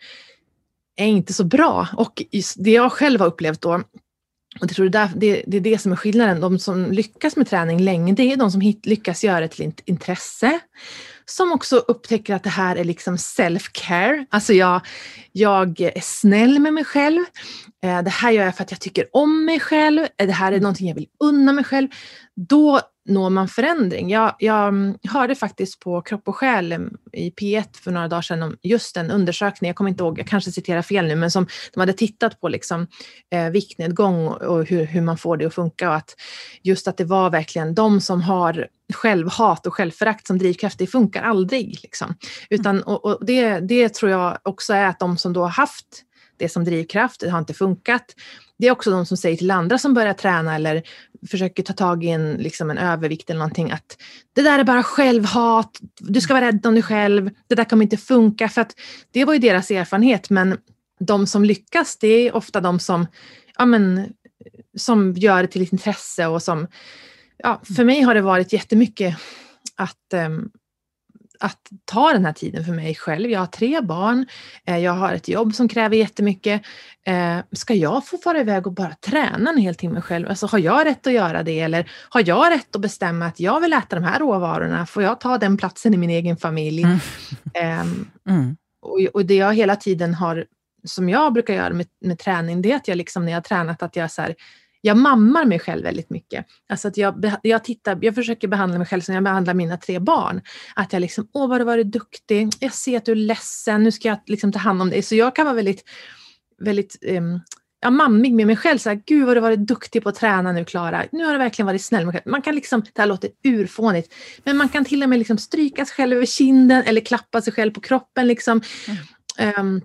är inte så bra, och det jag själv har upplevt då, och jag tror det, där, det, det är det som är skillnaden, de som lyckas med träning länge, det är de som hit, lyckas göra det till intresse, som också upptäcker att det här är liksom self-care. Alltså jag, jag är snäll med mig själv. Det här gör jag för att jag tycker om mig själv. Det här är någonting jag vill unna mig själv. Då når man förändring. Jag, jag hörde faktiskt på Kropp och själ i P ett för några dagar sedan om just en undersökning. Jag kommer inte ihåg, jag kanske citerar fel nu, men som de hade tittat på liksom, eh, viktnedgång och hur, hur man får det att funka. Och att just att det var verkligen de som har självhat och självförakt som drivkraft, det funkar aldrig. Liksom. Utan, och, och det, det tror jag också är att de som då har haft det som drivkraft, det har inte funkat. Det är också de som säger till andra som börjar träna eller försöker ta tag i en, liksom en övervikt eller någonting, att det där är bara självhat, du ska vara rädd om dig själv, det där kommer inte funka, för att det var ju deras erfarenhet. Men de som lyckas, det är ofta de som ja men, som gör det till ett intresse och som, ja, för mig har det varit jättemycket att, um, att ta den här tiden för mig själv. Jag har tre barn, eh, jag har ett jobb som kräver jättemycket. Eh, ska jag få fara iväg och bara träna en hel timme själv? Alltså, har jag rätt att göra det? Eller har jag rätt att bestämma att jag vill äta de här råvarorna? Får jag ta den platsen i min egen familj? Mm. Eh, mm. Och, och det jag hela tiden har, som jag brukar göra med, med träning, det är att jag liksom när jag har tränat att jag så här, jag mammar mig själv väldigt mycket. Alltså att jag, jag tittar, jag försöker behandla mig själv som jag behandlar mina tre barn. Att jag liksom, åh vad du varit duktig. Jag ser att du är ledsen, nu ska jag liksom ta hand om dig. Så jag kan vara väldigt, väldigt um, ja, mammig med mig själv. Så här, gud vad du varit duktig på att träna nu, Klara. Nu har du verkligen varit snäll med mig själv. Man kan liksom, det här låter urfånigt. Men man kan till och med liksom stryka sig själv över kinden eller klappa sig själv på kroppen liksom. Mm. Um,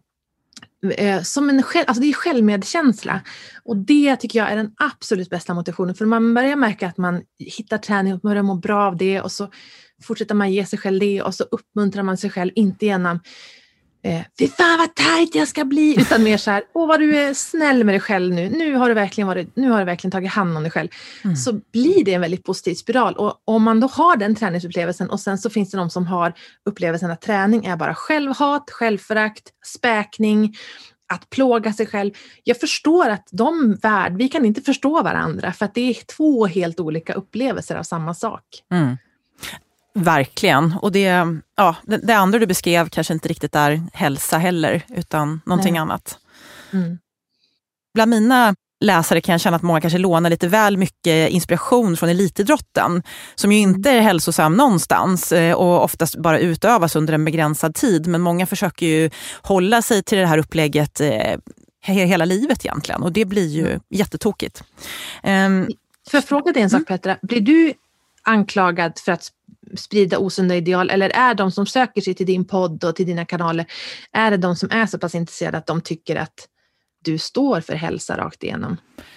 som en själv, alltså det är självmedkänsla, och det tycker jag är den absolut bästa motivationen, för man börjar märka att man hittar träning och börjar må bra av det, och så fortsätter man ge sig själv det, och så uppmuntrar man sig själv, inte genom eh, fy fan vad tajt jag ska bli, utan mer så här, åh vad du är snäll med dig själv nu, nu har du verkligen varit, nu har du verkligen tagit hand om dig själv. Mm. Så blir det en väldigt positiv spiral, och om man då har den träningsupplevelsen, och sen så finns det de som har upplevelsen att träning är bara självhat, självförakt, späkning, att plåga sig själv. Jag förstår att de värld, vi kan inte förstå varandra, för att det är två helt olika upplevelser av samma sak. Mm. Verkligen. Och det, ja, det, det andra du beskrev kanske inte riktigt är hälsa heller, utan någonting Nej. annat. Mm. Bland mina läsare kan jag känna att många kanske lånar lite väl mycket inspiration från elitidrotten, som ju inte är hälsosam någonstans och oftast bara utövas under en begränsad tid. Men många försöker ju hålla sig till det här upplägget hela livet egentligen, och det blir ju mm. jättetokigt. Um, För jag fråga dig en sak, mm. Petra, blir du anklagad för att sprida osunda ideal, eller är de som söker sig till din podd och till dina kanaler, är det de som är så pass intresserade att de tycker att du står för hälsa rakt igenom?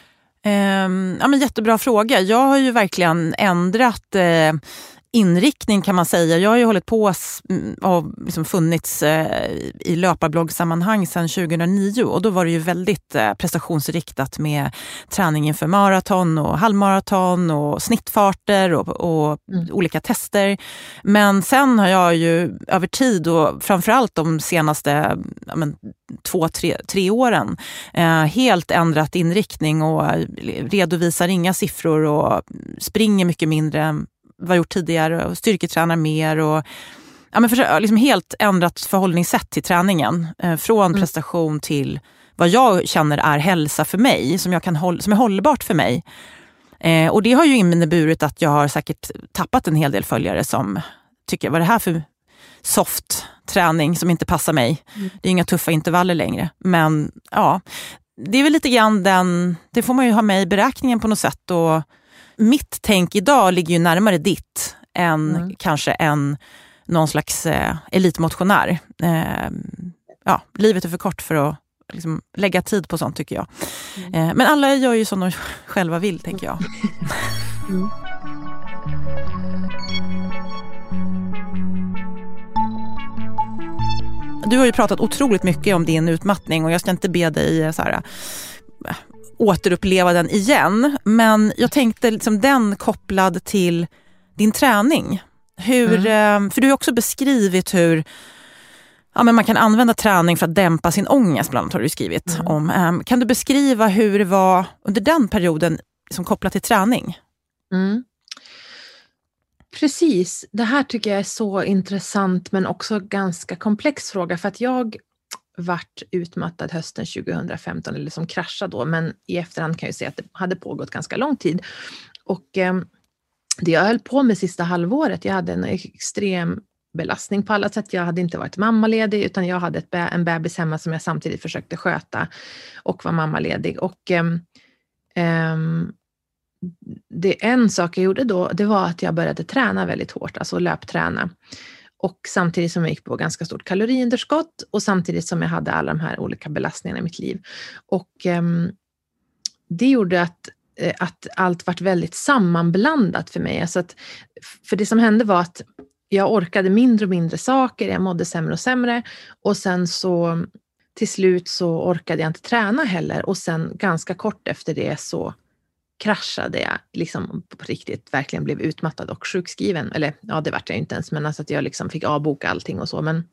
Um, ja, men jättebra fråga. Jag har ju verkligen ändrat eh, inriktning, kan man säga. Jag har ju hållit på och liksom funnits eh, i löparbloggssammanhang sedan tjugohundranio, och då var det ju väldigt eh, prestationsriktat med träning inför maraton och halvmaraton och snittfarter och, och mm. olika tester. Men sen har jag ju över tid, och framförallt de senaste ja, men, två, tre, tre åren eh, helt ändrat inriktning och redovisar inga siffror och springer mycket mindre vad jag gjort tidigare och styrketränar mer och ja, men för, liksom helt ändrat förhållningssätt till träningen, eh, från mm. prestation till vad jag känner är hälsa för mig, som jag kan håll, som är hållbart för mig. Eh, och det har ju inneburit att jag har säkert tappat en hel del följare som tycker, vad är det här för soft träning som inte passar mig? Mm. Det är inga tuffa intervaller längre. Men ja, det är väl lite grann den, det får man ju ha med i beräkningen på något sätt, och mitt tänk idag ligger ju närmare ditt än mm. kanske en någon slags eh, elitmotionär. Eh, ja, livet är för kort för att liksom, lägga tid på sånt, tycker jag. Mm. Eh, men alla gör ju som de själva vill, tänker jag. Mm. Du har ju pratat otroligt mycket om din utmattning, och jag ska inte be dig så här återuppleva den igen, men jag tänkte liksom den kopplad till din träning. Hur, mm. För du har också beskrivit hur ja, men man kan använda träning för att dämpa sin ångest, bland annat har du skrivit mm. om. Kan du beskriva hur det var under den perioden som kopplat till träning? Mm. Precis, det här tycker jag är så intressant, men också ganska komplex fråga, för att jag vart utmattad hösten tjugohundrafemton, eller som kraschade då, men i efterhand kan jag säga att det hade pågått ganska lång tid. Och eh, det jag höll på med sista halvåret, jag hade en extrem belastning på alla sätt. Jag hade inte varit mammaledig, utan jag hade ett, en bebis hemma som jag samtidigt försökte sköta och var mammaledig. Och eh, eh, det en sak jag gjorde då, det var att jag började träna väldigt hårt, alltså löpträna. Och samtidigt som jag gick på ganska stort kaloriunderskott, och samtidigt som jag hade alla de här olika belastningarna i mitt liv. Och eh, det gjorde att, eh, att allt var väldigt sammanblandat för mig. Alltså att, för det som hände var att jag orkade mindre och mindre saker, jag mådde sämre och sämre. Och sen så till slut så orkade jag inte träna heller. Och sen ganska kort efter det så kraschade jag liksom på riktigt, verkligen blev utmattad och sjukskriven. Eller ja, det vart jag inte ens, men alltså att jag liksom fick avboka allting och så. Men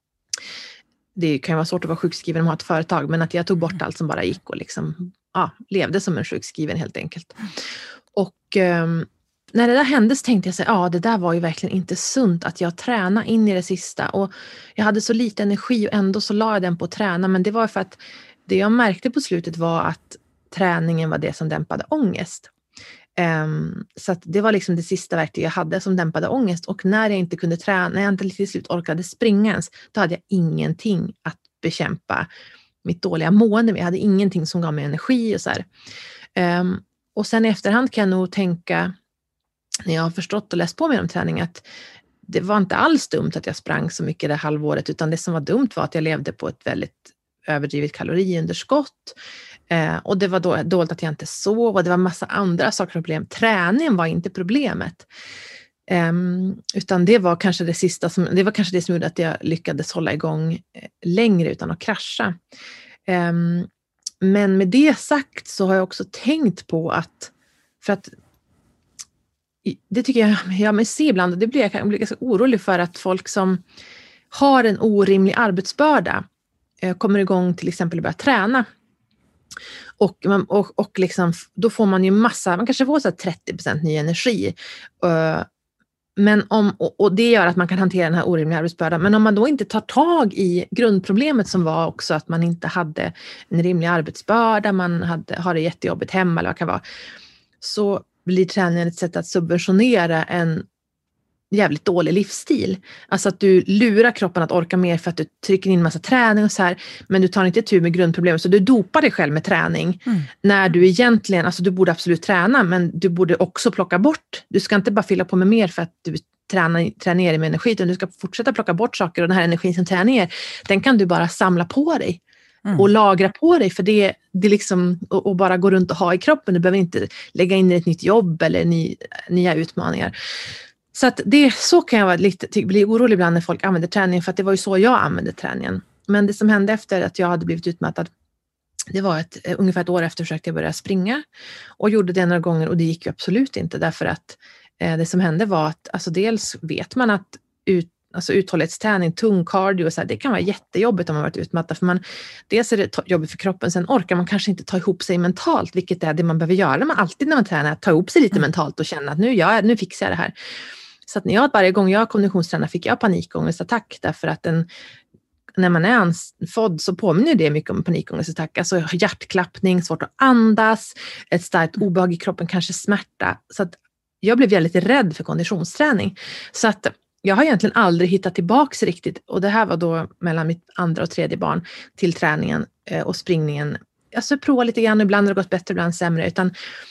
det kan ju vara svårt att vara sjukskriven om man har ett företag, men att jag tog bort allt som bara gick och liksom, ja, levde som en sjukskriven helt enkelt. Och um, när det där hände så tänkte jag så ja, det där var ju verkligen inte sunt att jag tränade in i det sista. Och jag hade så lite energi och ändå så la jag den på att träna. Men det var för att det jag märkte på slutet var att träningen var det som dämpade ångest. Um, så att det var liksom det sista verktyg jag hade som dämpade ångest. Och när jag inte kunde träna, när jag inte till slut orkade springa ens, då hade jag ingenting att bekämpa mitt dåliga mående. Jag hade ingenting som gav mig energi och så här. Um, och sen i efterhand kan jag nog tänka, när jag har förstått och läst på mig om träning, att det var inte alls dumt att jag sprang så mycket det halvåret, utan det som var dumt var att jag levde på ett väldigt överdrivet kaloriunderskott. Eh, och det var då, dåligt att jag inte sov, och det var massa andra saker och problem. Träningen var inte problemet. Eh, utan det var kanske det sista som, det var kanske det som gjorde att jag lyckades hålla igång eh, längre utan att krascha. Eh, men med det sagt så har jag också tänkt på att, för att det tycker jag, jag mig ser ibland, och det blir jag, jag blir ganska orolig för, att folk som har en orimlig arbetsbörda eh, kommer igång till exempel att börja träna. Och, och, och liksom, då får man ju massa, man kanske får så trettio procent ny energi. Uh, men om, och, och det gör att man kan hantera den här orimliga arbetsbördan. Men om man då inte tar tag i grundproblemet, som var också att man inte hade en rimlig arbetsbörda, man hade, har det jättejobbigt hemma eller vad det kan vara, så blir träningen ett sätt att subventionera en jävligt dålig livsstil. Alltså att du lurar kroppen att orka mer för att du trycker in massa träning och så här, men du tar inte tur med grundproblemet, så du dopar dig själv med träning. Mm. När du egentligen, alltså du borde absolut träna, men du borde också plocka bort. Du ska inte bara fylla på med mer för att du tränar, tränar med energi, utan du ska fortsätta plocka bort saker, och den här energin som tränar ner, den kan du bara samla på dig. Mm. Och lagra på dig, för det, det liksom, och, och bara gå runt och ha i kroppen. Du behöver inte lägga in ett nytt jobb eller ny, nya utmaningar. Så att det, så kan jag vara lite, ty, bli orolig ibland när folk använder träning, för att det var ju så jag använde träningen. Men det som hände efter att jag hade blivit utmattad, det var ett, ungefär ett år efter försökte jag börja springa, och gjorde det några gånger, och det gick ju absolut inte, därför att eh, det som hände var att, alltså dels vet man att ut Alltså uthållighetsträning, tung cardio och så här, det kan vara jättejobbigt om man varit utmattad, för man, dels är det jobbigt för kroppen, sen orkar man kanske inte ta ihop sig mentalt, vilket är det man behöver göra. Man alltid när man tränar, ta ihop sig lite mm. mentalt och känna att nu, jag, nu fixar jag det här. Så att när jag, varje gång jag konditionstränar fick jag panikångestattack, därför att en, när man är andfådd så påminner det mycket om panikångestattack. Alltså hjärtklappning, svårt att andas, ett starkt obehag i kroppen, kanske smärta. Så att jag blev väldigt rädd för konditionsträning. Så att jag har egentligen aldrig hittat tillbaks riktigt, och det här var då mellan mitt andra och tredje barn, till träningen och springningen. Alltså jag provar lite grann, ibland har det gått bättre, ibland sämre, utan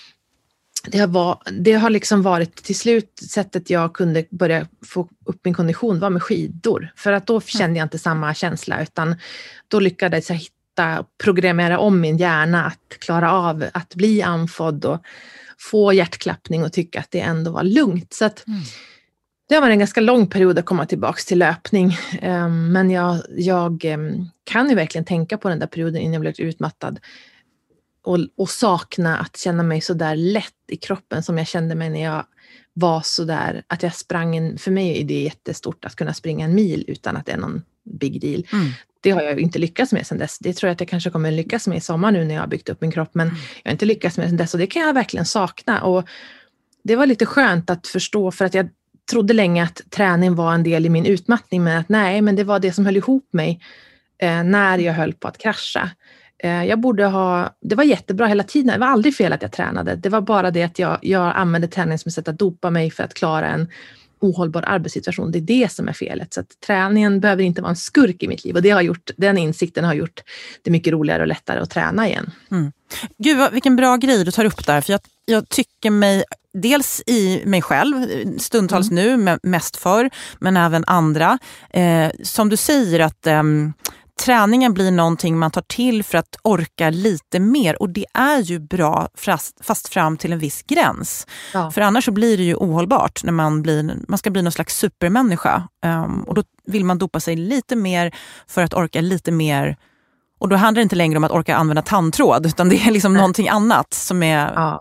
det har, var, det har liksom varit till slut sättet jag kunde börja få upp min kondition var med skidor, för att då kände jag inte samma känsla, utan då lyckades jag hitta, programmera om min hjärna att klara av att bli andfådd och få hjärtklappning och tycka att det ändå var lugnt. Så att mm. det var en ganska lång period att komma tillbaka till löpning. Um, men jag, jag um, kan ju verkligen tänka på den där perioden innan jag blev utmattad. Och, och sakna att känna mig så där lätt i kroppen som jag kände mig när jag var så där. Att jag sprang en, för mig är det jättestort att kunna springa en mil utan att det är någon big deal. Mm. Det har jag inte lyckats med sedan dess. Det tror jag att jag kanske kommer lyckas med i sommar nu när jag har byggt upp min kropp. Men mm. jag har inte lyckats med sedan dess, och det kan jag verkligen sakna. Och det var lite skönt att förstå, för att jag trodde länge att träning var en del i min utmattning, men att nej, men det var det som höll ihop mig eh, när jag höll på att krascha. Eh, jag borde ha, det var jättebra hela tiden, det var aldrig fel att jag tränade. Det var bara det att jag, jag använde träning som ett sätt att dopa mig för att klara en ohållbar arbetssituation. Det är det som är felet. Så att träningen behöver inte vara en skurk i mitt liv, och det har gjort, den insikten har gjort det mycket roligare och lättare att träna igen. Mm. Gud, vilken bra grej du tar upp där, för jag, jag tycker mig dels i mig själv, stundtals mm. nu, mest för, men även andra. Eh, som du säger att eh, träningen blir någonting man tar till för att orka lite mer, och det är ju bra fast, fast fram till en viss gräns. Ja. För annars så blir det ju ohållbart när man, blir, man ska bli någon slags supermänniska. Um, och då vill man dopa sig lite mer för att orka lite mer. Och då handlar det inte längre om att orka använda tandtråd, utan det är liksom Nej. någonting annat som är... Ja.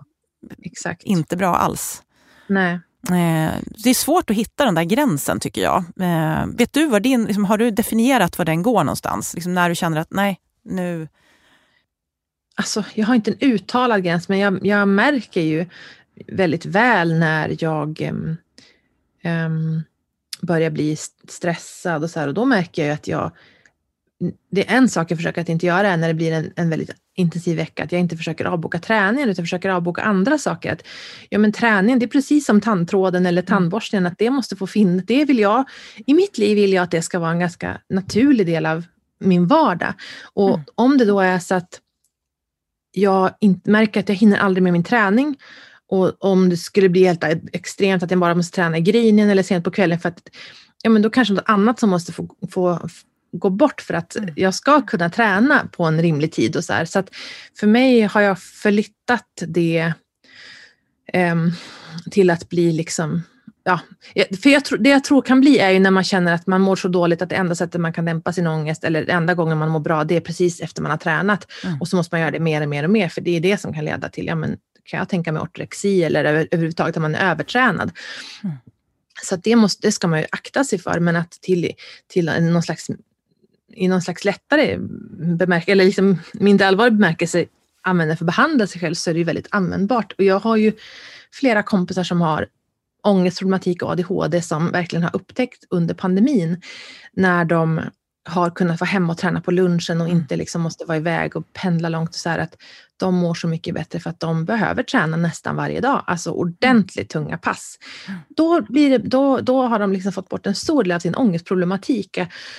Exakt. inte bra alls. Nej. Eh, det är svårt att hitta den där gränsen tycker jag. Eh, vet du vad din, liksom, har du definierat var den går någonstans? Liksom när du känner att nej, nu... Alltså, jag har inte en uttalad gräns, men jag, jag märker ju väldigt väl när jag um, um, börjar bli stressad och så här, och då märker jag att jag, det är en sak jag försöker att inte göra när det blir en, en väldigt intensiv vecka, att jag inte försöker avboka träningen utan försöker avboka andra saker. Att, ja men träningen, det är precis som tandtråden eller tandborsten, att det måste få finnas. Det vill jag, i mitt liv vill jag att det ska vara en ganska naturlig del av min vardag. Och mm. om det då är så att jag inte märker att jag hinner aldrig med min träning, och om det skulle bli helt extremt att jag bara måste träna i gryningen eller sent på kvällen för att, ja men då kanske något annat som måste få, få gå bort för att jag ska kunna träna på en rimlig tid och så här. Så att för mig har jag förlyttat det um, till att bli liksom, ja, för jag tror, det jag tror kan bli är ju när man känner att man mår så dåligt att det enda sättet man kan dämpa sin ångest eller enda gången man mår bra, det är precis efter man har tränat. Mm. Och så måste man göra det mer och mer och mer, för det är det som kan leda till, ja men kan jag tänka mig ortorexi eller över, överhuvudtaget att man är övertränad. Mm. Så att det, måste, det ska man ju akta sig för, men att till, till någon slags, i någon slags lättare bemärkelse, eller liksom mindre allvarlig bemärkelse använda för att behandla sig själv, så är det ju väldigt användbart. Och jag har ju flera kompisar som har ångestproblematik och A D H D som verkligen har upptäckt under pandemin, när de har kunnat vara hemma och träna på lunchen och inte liksom måste vara iväg och pendla långt och så här, att de mår så mycket bättre för att de behöver träna nästan varje dag, alltså ordentligt tunga pass. Då, blir det, då, då har de liksom fått bort en stor del av sin ångestproblematik.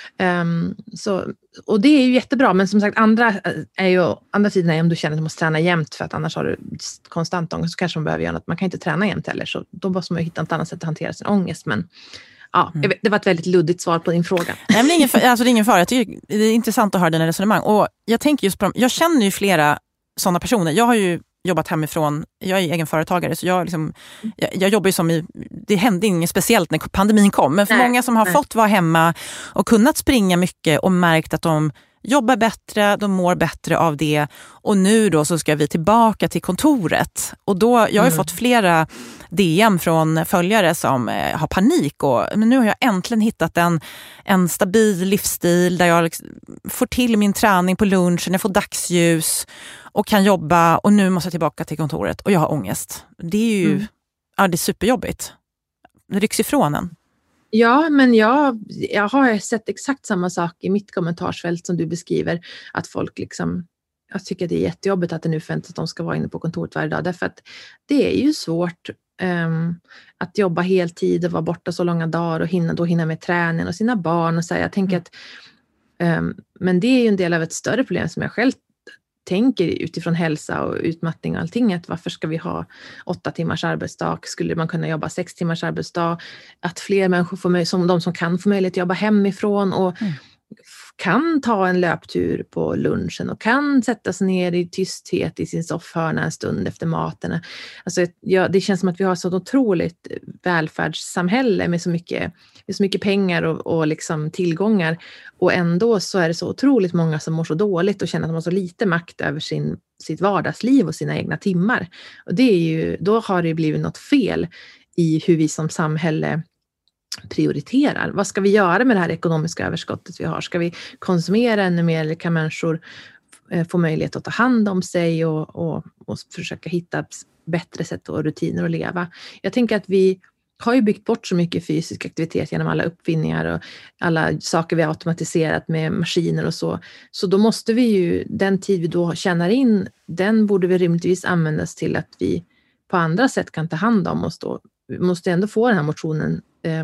Um, så, och det är ju jättebra, men som sagt, andra är ju, andra sidan är om du känner att du måste träna jämt för att annars har du konstant ångest, så kanske man behöver göra något. Man kan inte träna jämt heller, så då måste man ju hitta ett annat sätt att hantera sin ångest, men ja, mm. det var ett väldigt luddigt svar på din fråga. Nej, men det är ingen, alltså det är ingen fara. Jag tycker det är intressant att höra dina resonemang. Och jag tänker just på, jag känner ju flera sådana personer. Jag har ju jobbat hemifrån, jag är egenföretagare, så jag, liksom, jag, jag jobbar ju som i, det hände inget speciellt när pandemin kom. Men för nej, många som har nej. fått vara hemma och kunnat springa mycket och märkt att de jobbar bättre, de mår bättre av det. Och nu då så ska vi tillbaka till kontoret. Och då, jag har ju mm. fått flera D M från följare som eh, har panik. Och, men nu har jag äntligen hittat en, en stabil livsstil där jag liksom får till min träning på lunchen, jag får dagsljus och kan jobba. Och nu måste jag tillbaka till kontoret och jag har ångest. Det är ju mm. ja, det är superjobbigt. Det rycks ifrån en. Ja, men jag, jag har sett exakt samma sak i mitt kommentarsfält som du beskriver. Att folk liksom, jag tycker det är jättejobbigt att det nu förväntas att de ska vara inne på kontoret varje dag. Därför att det är ju svårt um, att jobba heltid och vara borta så långa dagar och hinna, då hinna med träningen och sina barn. Och så här. Jag tänker att, um, men det är ju en del av ett större problem som jag själv tänker utifrån hälsa och utmattning och allting, att varför ska vi ha åtta timmars arbetsdag? Skulle man kunna jobba sex timmars arbetsdag? Att fler människor får möjlighet, som de som kan få möjlighet att jobba hemifrån och mm. kan ta en löptur på lunchen och kan sätta sig ner i tysthet i sin soffhörna en stund efter maten. Alltså, ja, det känns som att vi har så otroligt välfärdssamhälle med så mycket, med så mycket pengar och, och liksom tillgångar, och ändå så är det så otroligt många som mår så dåligt och känner att de har så lite makt över sin, sitt vardagsliv och sina egna timmar. Och det är ju, då har det blivit något fel i hur vi som samhälle prioriterar. Vad ska vi göra med det här ekonomiska överskottet vi har? Ska vi konsumera ännu mer, eller kan människor få möjlighet att ta hand om sig och, och, och försöka hitta bättre sätt och rutiner att leva? Jag tänker att vi har ju byggt bort så mycket fysisk aktivitet genom alla uppfinningar och alla saker vi har automatiserat med maskiner och så. Så då måste vi ju, den tid vi då tjänar in, den borde vi rimligtvis användas till att vi på andra sätt kan ta hand om oss då. Vi måste ändå få den här motionen eh,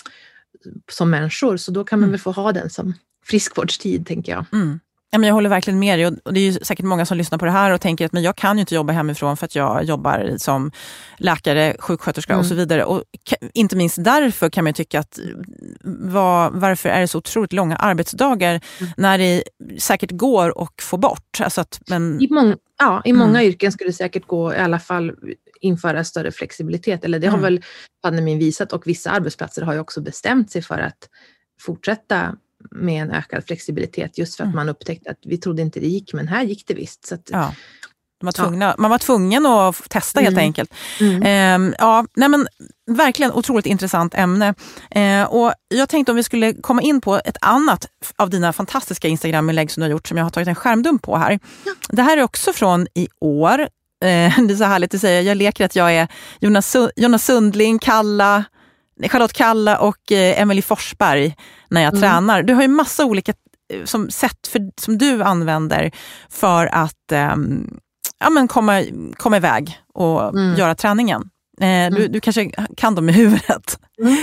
som människor, så då kan man mm. väl få ha den som friskvårdstid, tänker jag. Mm. Ja, men jag håller verkligen med dig, och det är ju säkert många som lyssnar på det här och tänker att men jag kan ju inte jobba hemifrån för att jag jobbar som läkare, sjuksköterska mm. och så vidare. Och k- inte minst därför kan man ju tycka att var, varför är det så otroligt långa arbetsdagar mm. när det säkert går att få bort. Alltså att, men... I, mång- ja, i många mm. yrken skulle det säkert gå i alla fall införa större flexibilitet. Eller det har mm. väl pandemin visat, och vissa arbetsplatser har ju också bestämt sig för att fortsätta med en ökad flexibilitet, just för att mm. man upptäckte att vi trodde inte det gick, men här gick det visst. Så att, ja. De var tvungna, ja. Man var tvungen att testa helt mm. enkelt. Mm. Eh, ja, nej men verkligen otroligt intressant ämne. Eh, och jag tänkte om vi skulle komma in på ett annat av dina fantastiska Instagram-inlägg som du har gjort, som jag har tagit en skärmdump på här. Ja. Det här är också från i år. Eh, det är så härligt att säga. Jag leker att jag är Jonas, Jonas Sundling, Kalla, Charlotte Kalla och eh, Emily Forsberg när jag mm. tränar. Du har ju massa olika som sätt för, som du använder för att eh, ja, men komma, komma iväg och mm. göra träningen. Eh, mm. du, du kanske kan dem i huvudet. Mm.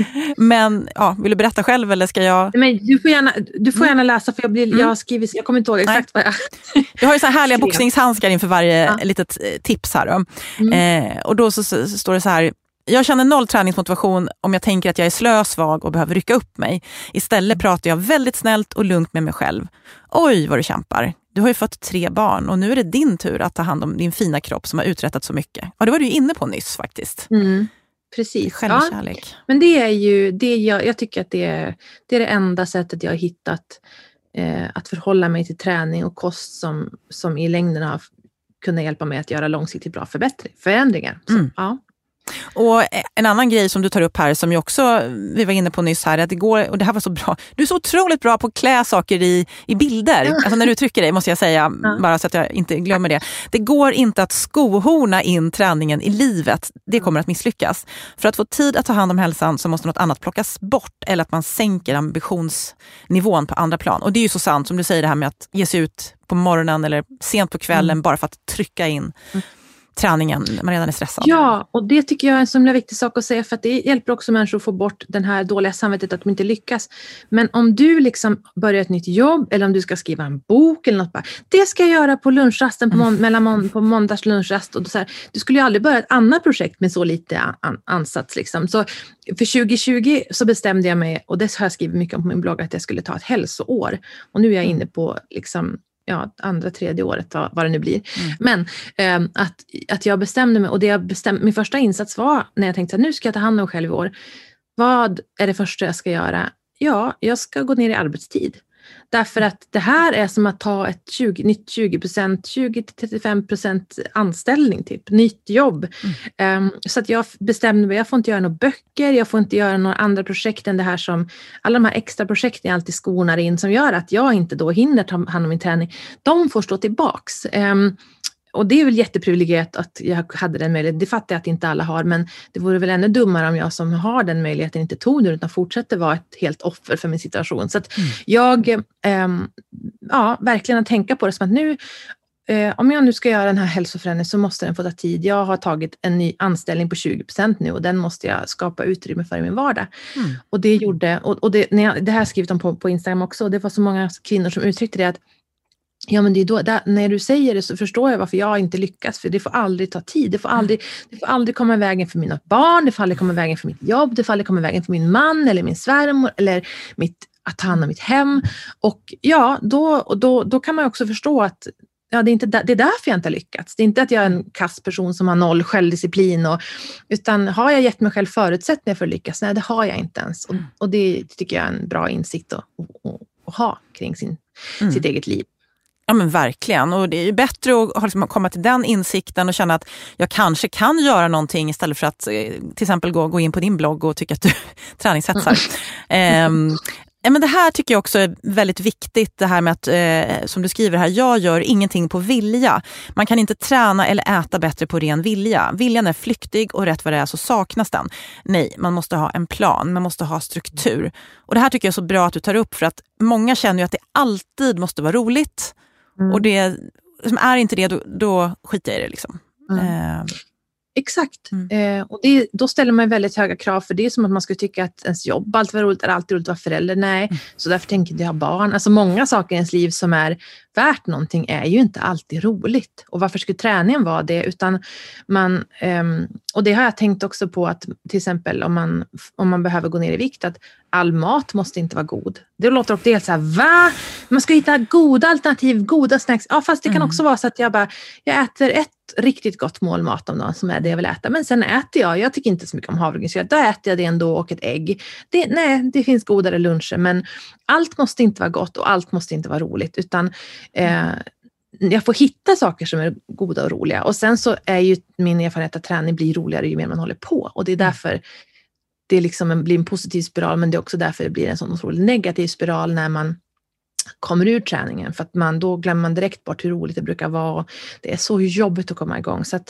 Men ja, vill du berätta själv eller ska jag? Men du får gärna, du får gärna läsa för jag, blir, mm. jag har skrivit, jag kommer inte ihåg exakt Nej. vad jag... Du har ju så här härliga boxningshandskar inför varje ja. litet tips här. Då. Mm. Eh, och då så, så, så står det så här: jag känner noll träningsmotivation om jag tänker att jag är slö, svag och behöver rycka upp mig. Istället pratar jag väldigt snällt och lugnt med mig själv. Oj, vad du kämpar. Du har ju fått tre barn och nu är det din tur att ta hand om din fina kropp som har uträttat så mycket. Ja, det var du ju inne på nyss faktiskt. Mm, precis. Självkärlek. Ja. Men det är ju, det är, jag, jag tycker att det är, det är det enda sättet jag har hittat eh, att förhålla mig till träning och kost som, som i längden har kunnat hjälpa mig att göra långsiktigt bra förbättring, förändringar. Så, mm. ja. Och en annan grej som du tar upp här som ju också vi var inne på nyss här, att det går, och det här var så bra, du är så otroligt bra på att klä saker i, i bilder, ja. Alltså när du trycker dig måste jag säga, ja. bara så att jag inte glömmer det, det går inte att skohorna in träningen i livet, det kommer att misslyckas. För att få tid att ta hand om hälsan så måste något annat plockas bort eller att man sänker ambitionsnivån på andra plan. Och det är ju så sant som du säger, det här med att ge sig ut på morgonen eller sent på kvällen mm. bara för att trycka in mm. träningen när man redan är stressad. Ja, och det tycker jag är en så viktig sak att säga, för att det hjälper också människor att få bort den här dåliga samvetet att de inte lyckas. Men om du liksom börjar ett nytt jobb eller om du ska skriva en bok eller något, bara, det ska jag göra på lunchrasten på, må- mm. mellan må- på måndags lunchrast, och så här, du skulle ju aldrig börja ett annat projekt med så lite an- ansats liksom. Så för tjugo tjugo så bestämde jag mig, och det har jag skrivit mycket om på min blogg, att jag skulle ta ett hälsoår. Och nu är jag inne på liksom ja, andra, tredje året, vad, vad det nu blir. Mm. Men eh, att, att jag bestämde mig, och det jag bestämde, min första insats var när jag tänkte att nu ska jag ta hand om mig själv i år. Vad är det första jag ska göra? Ja, jag ska gå ner i arbetstid. Därför att det här är som att ta ett tjugo, nytt tjugo procent, tjugo till trettiofem procent anställning, typ, nytt jobb. Mm. Um, så att jag bestämde mig, jag får inte göra några böcker, jag får inte göra några andra projekt än det här som, alla de här extra projekten jag alltid skonar in som gör att jag inte då hinner ta hand om min träning, de får stå tillbaks. Um, Och det är väl jätteprivilegierat att jag hade den möjligheten. Det fattar jag att inte alla har, men det vore väl ännu dummare om jag som har den möjligheten inte tog det, utan fortsätter vara ett helt offer för min situation. Så att mm. jag, eh, ja, verkligen att tänka på det som att nu, eh, om jag nu ska göra den här hälsoförändringen så måste den få ta tid. Jag har tagit en ny anställning på tjugo procent nu och den måste jag skapa utrymme för i min vardag. Mm. Och det gjorde, och, och det, när jag, det här skrivit om på, på Instagram också, och det var så många kvinnor som uttryckte det att ja, men det är då, där, när du säger det så förstår jag varför jag inte lyckas, för det får aldrig ta tid, det får aldrig, det får aldrig komma i vägen för mina barn, det får aldrig komma i vägen för mitt jobb, det får aldrig komma i vägen för min man eller min svärmor eller mitt, att ta hand om mitt hem. Och ja, då, och då, då kan man också förstå att ja, det, är inte där, det är därför jag inte har lyckats. Det är inte att jag är en kass person som har noll självdisciplin, och, utan har jag gett mig själv förutsättningar för att lyckas? Nej, det har jag inte ens. Och, och det tycker jag är en bra insikt att, att, att ha kring sin, mm. sitt eget liv. Ja, men verkligen, och det är ju bättre att liksom komma till den insikten och känna att jag kanske kan göra någonting istället för att till exempel gå, gå in på din blogg och tycka att du träningshetsar. Mm. um, men det här tycker jag också är väldigt viktigt, det här med att, eh, som du skriver här, jag gör ingenting på vilja. Man kan inte träna eller äta bättre på ren vilja. Viljan är flyktig och rätt vad det är så saknas den. Nej, man måste ha en plan, man måste ha struktur. Och det här tycker jag är så bra att du tar upp, för att många känner ju att det alltid måste vara roligt. Mm. Och det, som är inte det, då, då skiter jag i det liksom. Mm. Eh. Exakt. Mm. Eh, och det, då ställer man väldigt höga krav, för det är som att man skulle tycka att ens jobb alltid var roligt, är alltid roligt att vara förälder. Nej, mm. så därför tänker jag ha barn. Alltså många saker i ens liv som är värt någonting är ju inte alltid roligt. Och varför skulle träningen vara det? Utan man, ehm, och det har jag tänkt också på, att till exempel om man, om man behöver gå ner i vikt, att all mat måste inte vara god. Det låter också helt så här, va? Man ska hitta goda alternativ, goda snacks. Ja, fast det kan mm. också vara så att jag bara, jag äter ett riktigt gott mål mat om dagen som är det jag vill äta. Men sen äter jag, jag tycker inte så mycket om havregrynsgröt, då äter jag det ändå, och ett ägg. Det, nej, det finns godare luncher, men allt måste inte vara gott och allt måste inte vara roligt, utan eh, jag får hitta saker som är goda och roliga. Och sen så är ju min erfarenhet att träning blir roligare ju mer man håller på. Och det är därför det liksom en, blir en positiv spiral, men det är också därför det blir en sån otroligt negativ spiral när man kommer ur träningen. För att man, då glömmer man direkt bort hur roligt det brukar vara. Det är så jobbigt att komma igång. Så att,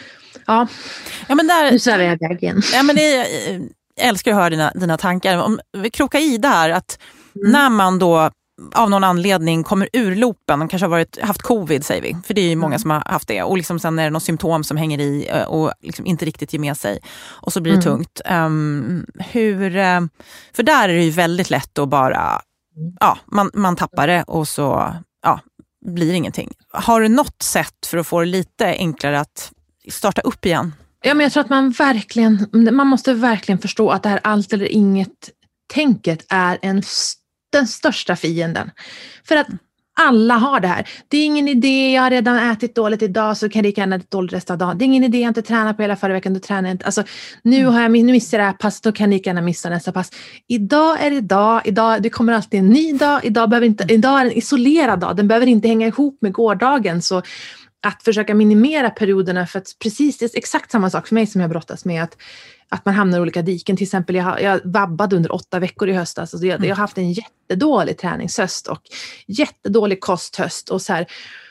ja, ja men där, nu svävar jag iväg igen. Ja, men det är, jag älskar att höra dina, dina tankar. Om vi krokar i det här, att mm. när man då av någon anledning kommer ur loopen, de kanske har varit, haft covid säger vi, för det är ju många mm. som har haft det, och liksom sen är det någon symptom som hänger i och liksom inte riktigt ger med sig och så blir det mm. tungt. Um, hur, för där är det ju väldigt lätt att bara ja, man, man tappar det och så ja, blir det ingenting. Har du något sätt för att få det lite enklare att starta upp igen? Ja, men jag tror att man verkligen, man måste verkligen förstå att det här allt eller inget tänket är en den största fienden. För att alla har det här. Det är ingen idé, jag har redan ätit dåligt idag så kan det gärna äta dåligt resten av dagen. Det är ingen idé, jag har inte tränat på hela förra veckan, då tränar jag inte. Alltså, nu har jag nu missat det här pass, då kan jag gärna missa nästa pass. Idag är det idag, idag det kommer alltid en ny dag, idag, behöver inte, idag är en isolerad dag, den behöver inte hänga ihop med gårdagen. Så att försöka minimera perioderna, för att precis det är exakt samma sak för mig som jag brottas med, att att man hamnar i olika diken. Till exempel, jag, jag vabbade under åtta veckor i höstas. Alltså jag, jag har haft en jättedålig träningshöst och jättedålig kosthöst. Och, så här.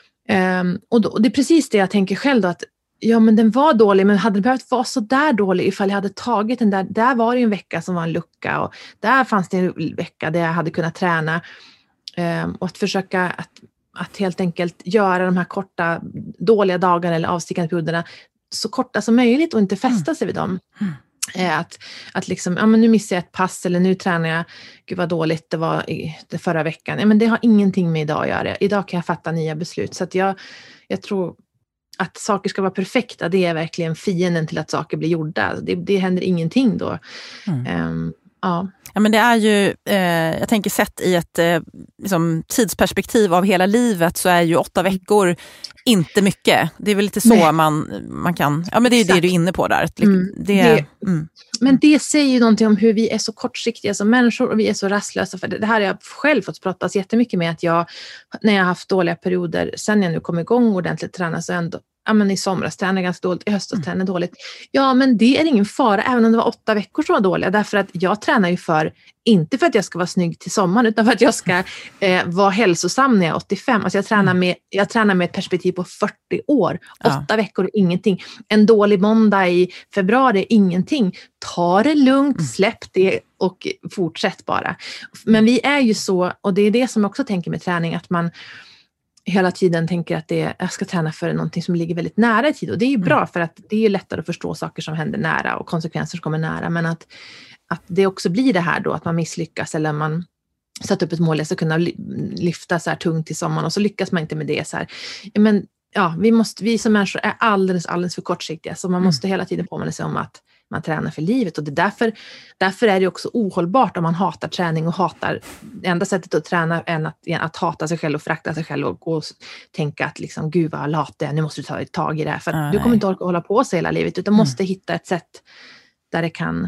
Um, och, då, och det är precis det jag tänker själv då, att ja, men den var dålig, men hade det behövt vara så där dålig ifall jag hade tagit den där. Där var det en vecka som var en lucka, och där fanns det en vecka där jag hade kunnat träna. Um, och att försöka att, att helt enkelt göra de här korta dåliga dagarna eller avstickande perioderna så korta som möjligt och inte fästa sig vid dem. Mm. Att, att liksom, ja men nu missar jag ett pass, eller nu tränar jag, gud vad dåligt det var i det förra veckan. Ja, men det har ingenting med idag att göra. Idag kan jag fatta nya beslut. Så att jag, jag tror att saker ska vara perfekta, det är verkligen fienden till att saker blir gjorda. Det, det händer ingenting då. Mm. Um, ja. Ja, men det är ju, eh, jag tänker sett i ett eh, liksom, tidsperspektiv av hela livet, så är ju åtta veckor inte mycket. Det är väl lite så man, man kan, ja men det är ju det du är inne på där. Mm. Det, det, mm. Men det säger ju någonting om hur vi är så kortsiktiga som människor, och vi är så rastlösa. För det, det här har jag själv fått pratas jättemycket med, att jag, när jag har haft dåliga perioder, sen jag nu kom igång ordentligt träna, så ändå, ja men i somras tränar jag ganska dåligt, i höstas tränar jag dåligt. Ja, men det är ingen fara, även om det var åtta veckor som var dåliga, därför att jag tränar ju för, inte för att jag ska vara snygg till sommaren, utan för att jag ska eh, vara hälsosam när jag är åttiofem. Alltså jag tränar med, jag tränar med ett perspektiv på fyrtio år. Åtta ja. veckor är ingenting. En dålig måndag i februari är ingenting. Ta det lugnt, mm. släpp det och fortsätt bara. Men vi är ju så, och det är det som jag också tänker med träning, att man hela tiden tänker att det, jag ska träna för någonting som ligger väldigt nära i tid. Och det är ju bra, för att det är lättare att förstå saker som händer nära och konsekvenser som kommer nära. Men att, att det också blir det här då, att man misslyckas, eller man sätter upp ett mål, jag ska kunna lyfta så här tungt i sommaren, och så lyckas man inte med det. Så här. Men ja, vi, måste, vi som människor är alldeles, alldeles för kortsiktiga, så man mm. måste hela tiden påminna sig om att man tränar för livet. Och det är därför, därför är det också ohållbart om man hatar träning och hatar, det enda sättet att träna än att, att hata sig själv och frakta sig själv och gå och tänka att liksom, gud vad lat det är, nu måste du ta tag i det här. För ah, du kommer inte orka hålla på sig hela livet, utan mm. måste hitta ett sätt där det kan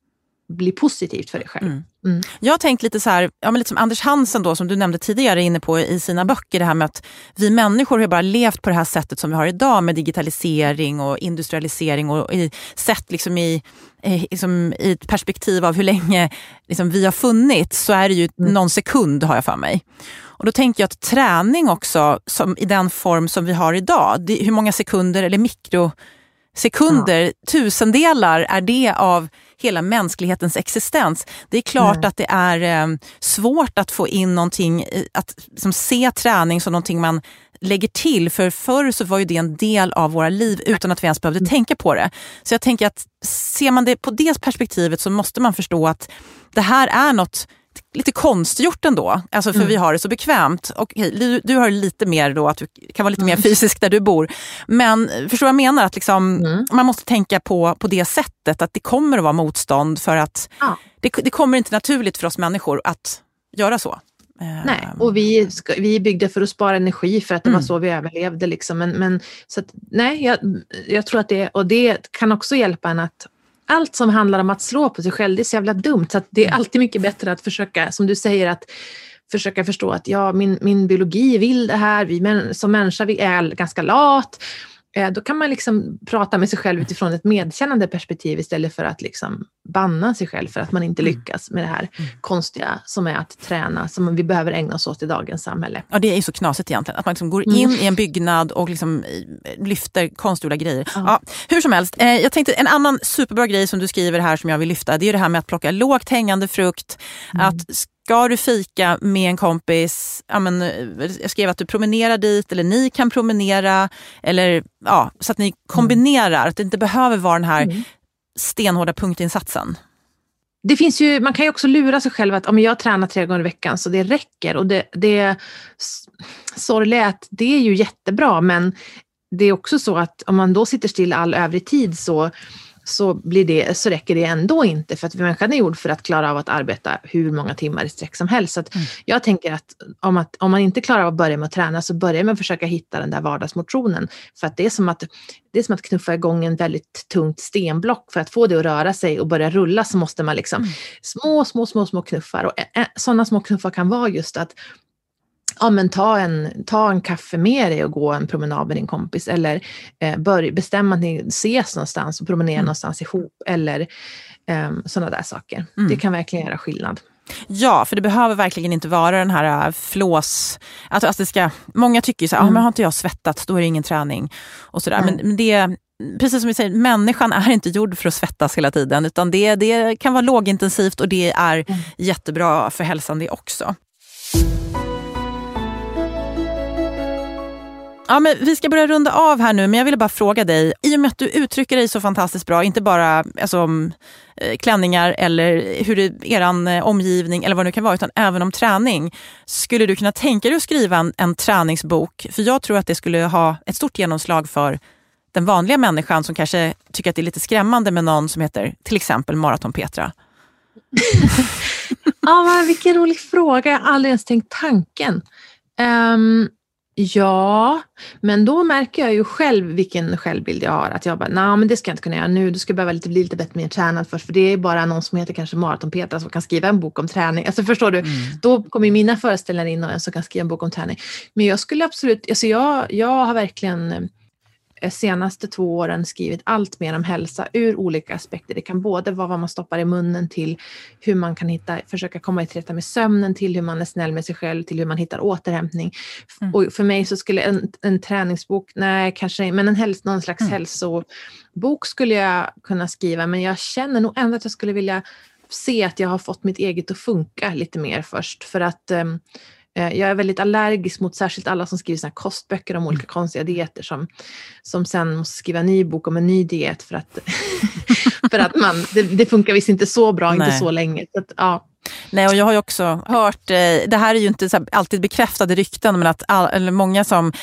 bli positivt för dig själv. Mm. Mm. Jag har tänkt lite så här, ja, men lite som Anders Hansen då, som du nämnde tidigare inne på i sina böcker, det här med att vi människor har bara levt på det här sättet som vi har idag, med digitalisering och industrialisering, och i, sett liksom i, i, liksom i ett perspektiv av hur länge liksom vi har funnits, så är det ju mm. någon sekund, har jag för mig. Och då tänker jag att träning också, som i den form som vi har idag, det, hur många sekunder eller mikrosekunder, ja. tusendelar är det av hela mänsklighetens existens. Det är klart mm. att det är eh, svårt att få in någonting, att liksom, se träning som någonting man lägger till. För förr så var ju det en del av våra liv utan att vi ens behövde mm. tänka på det. Så jag tänker att ser man det på det perspektivet, så måste man förstå att det här är något lite konstgjort ändå, alltså för mm. vi har det så bekvämt. Och du, du har lite mer då, att du kan vara lite mm. mer fysisk där du bor. Men förstår vad jag menar, att liksom, mm. man måste tänka på, på det sättet, att det kommer att vara motstånd, för att ja. det, det kommer inte naturligt för oss människor att göra så. Nej, och vi, ska, vi är byggda för att spara energi, för att det mm. var så vi överlevde liksom. Men, men så att, nej, jag, jag tror att det, och det kan också hjälpa en att allt som handlar om att slå på sig själv, det är så jävla dumt. Så att det är alltid mycket bättre att försöka, som du säger, att försöka förstå att ja, min, min biologi vill det här, vi men, som människa vi är ganska lat. Då kan man liksom prata med sig själv utifrån ett medkännande perspektiv istället för att liksom banna sig själv för att man inte lyckas med det här mm. konstiga som är att träna, som vi behöver ägna oss åt i dagens samhälle. Ja, det är ju så knasigt egentligen. Att man liksom går in mm. i en byggnad och liksom lyfter konstgjorda grejer. Ja. Ja, hur som helst, eh, jag tänkte en annan superbra grej som du skriver här som jag vill lyfta, det är det här med att plocka lågt hängande frukt, mm. att ska du fika med en kompis, ja, men, jag skrev att du promenerar dit eller ni kan promenera eller ja, så att ni kombinerar, mm. att det inte behöver vara den här mm. stenhårda punktinsatsen. Det finns ju, man kan ju också lura sig själv att om jag tränar tre gånger i veckan så det räcker och det, det sorgliga att det är ju jättebra, men det är också så att om man då sitter still all övrig tid så så, blir det, så räcker det ändå inte, för att människan är gjord för att klara av att arbeta hur många timmar i sträck som helst. Så att mm. jag tänker att om, att om man inte klarar av att börja med att träna så börjar man försöka hitta den där vardagsmotionen. För att det är som att, det är som att knuffa igång en väldigt tungt stenblock. För att få det att röra sig och börja rulla så måste man liksom mm. små, små, små, små knuffar. Och ä, sådana små knuffar kan vara just att ja, men ta en, ta en kaffe med dig och gå en promenad med din kompis. Eller eh, börja bestämma att ni ses någonstans och promenera mm. någonstans ihop. Eller eh, sådana där saker. Mm. Det kan verkligen göra skillnad. Ja, för det behöver verkligen inte vara den här flås... Att, alltså det ska, många tycker ju så här, mm. ah, men har inte jag svettat, då är det ingen träning. Och sådär. Mm. Men, men det, precis som vi säger, människan är inte gjord för att svettas hela tiden. Utan det, det kan vara lågintensivt och det är mm. jättebra för hälsan det också. Ja, men vi ska börja runda av här nu, men jag ville bara fråga dig, i och med att du uttrycker dig så fantastiskt bra, inte bara alltså, om eh, klänningar eller hur det, eran eh, omgivning eller vad det nu kan vara, utan även om träning. Skulle du kunna tänka dig att skriva en, en träningsbok? För jag tror att det skulle ha ett stort genomslag för den vanliga människan som kanske tycker att det är lite skrämmande med någon som heter till exempel Maraton Petra. Ja, men vilken rolig fråga. Jag har aldrig ens tänkt tanken. Um... Ja, men då märker jag ju själv vilken självbild jag har. Att jag bara, nej men det ska jag inte kunna göra nu. Du ska behöva lite, bli lite bättre mer tränad först. För det är bara någon som heter kanske Maraton Petra som kan skriva en bok om träning. Alltså förstår du, mm. då kommer mina föreställningar in och en som kan skriva en bok om träning. Men jag skulle absolut, alltså jag, jag har verkligen senaste två åren skrivit allt mer om hälsa ur olika aspekter. Det kan både vara vad man stoppar i munnen till hur man kan hitta, försöka komma i trätta med sömnen, till hur man är snäll med sig själv, till hur man hittar återhämtning. Mm. Och för mig så skulle en, en träningsbok, nej kanske, men en häls, någon slags mm. hälsobok skulle jag kunna skriva, men jag känner nog ändå att jag skulle vilja se att jag har fått mitt eget att funka lite mer först, för att um, jag är väldigt allergisk mot särskilt alla som skriver såna här kostböcker om olika konstiga dieter som, som sen måste skriva en ny bok om en ny diet för att, för att man, det, det funkar visst inte så bra, Nej. inte så länge. Så att, ja. Nej, och jag har ju också hört, det här är ju inte så här, alltid bekräftade rykten, men att all, eller många som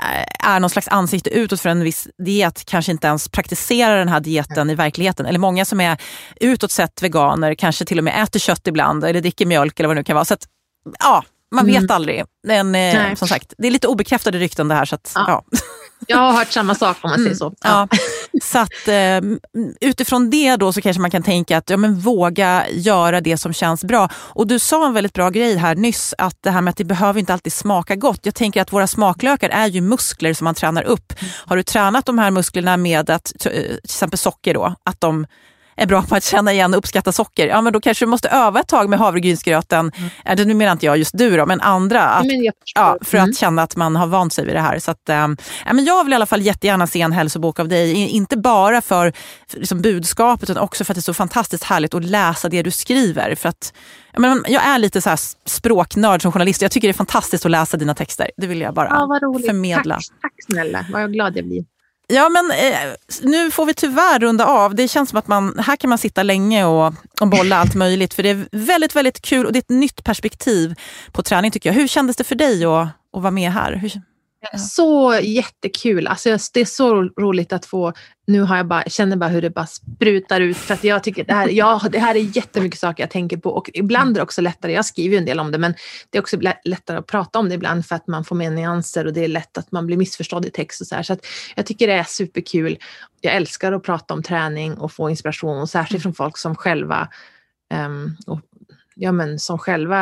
är någon slags ansikte utåt för en viss diet kanske inte ens praktiserar den här dieten i verkligheten. Eller många som är utåt sett veganer, kanske till och med äter kött ibland eller dricker mjölk eller vad det nu kan vara. Så att, ja, man vet mm. aldrig. Men eh, som sagt, det är lite obekräftade rykten det här. Så att, ja. Ja. Jag har hört samma sak om man säger så. Ja. Ja. Så att eh, utifrån det då så kanske man kan tänka att ja, men våga göra det som känns bra. Och du sa en väldigt bra grej här nyss, att det här med att det behöver inte alltid smaka gott. Jag tänker att våra smaklökar är ju muskler som man tränar upp. Mm. Har du tränat de här musklerna med att till exempel socker då, att de är bra på att känna igen och uppskatta socker, ja men då kanske du måste öva ett tag med havregrynsgröten. Mm. Det nu menar inte jag just du då, men andra. Att, men ja, för mm. att känna att man har vant sig vid det här. Så att, äh, men jag vill i alla fall jättegärna se en hälsobok av dig. Inte bara för, för liksom budskapet, utan också för att det är så fantastiskt härligt att läsa det du skriver. För att jag, men, jag är lite så här språknörd som journalist. Jag tycker det är fantastiskt att läsa dina texter. Det vill jag bara ja, förmedla. Tack, tack snälla, vad jag glad jag blir. Ja, men eh, nu får vi tyvärr runda av. Det känns som att man, här kan man sitta länge och, och bolla allt möjligt. För det är väldigt, väldigt kul och det är ett nytt perspektiv på träning tycker jag. Hur kändes det för dig att, att vara med här? Hur, ja. Så jättekul. Alltså, det är så roligt att få, nu har jag bara, känner bara hur det bara sprutar ut. För att jag tycker det här, ja, det här är jättemycket saker jag tänker på. Och ibland är det också lättare, jag skriver ju en del om det, men det är också lättare att prata om det ibland för att man får med nyanser och det är lätt att man blir missförstådd i text och så här. Så att jag tycker det är superkul. Jag älskar att prata om träning och få inspiration, och särskilt från folk som själva um, och, ja, men som själva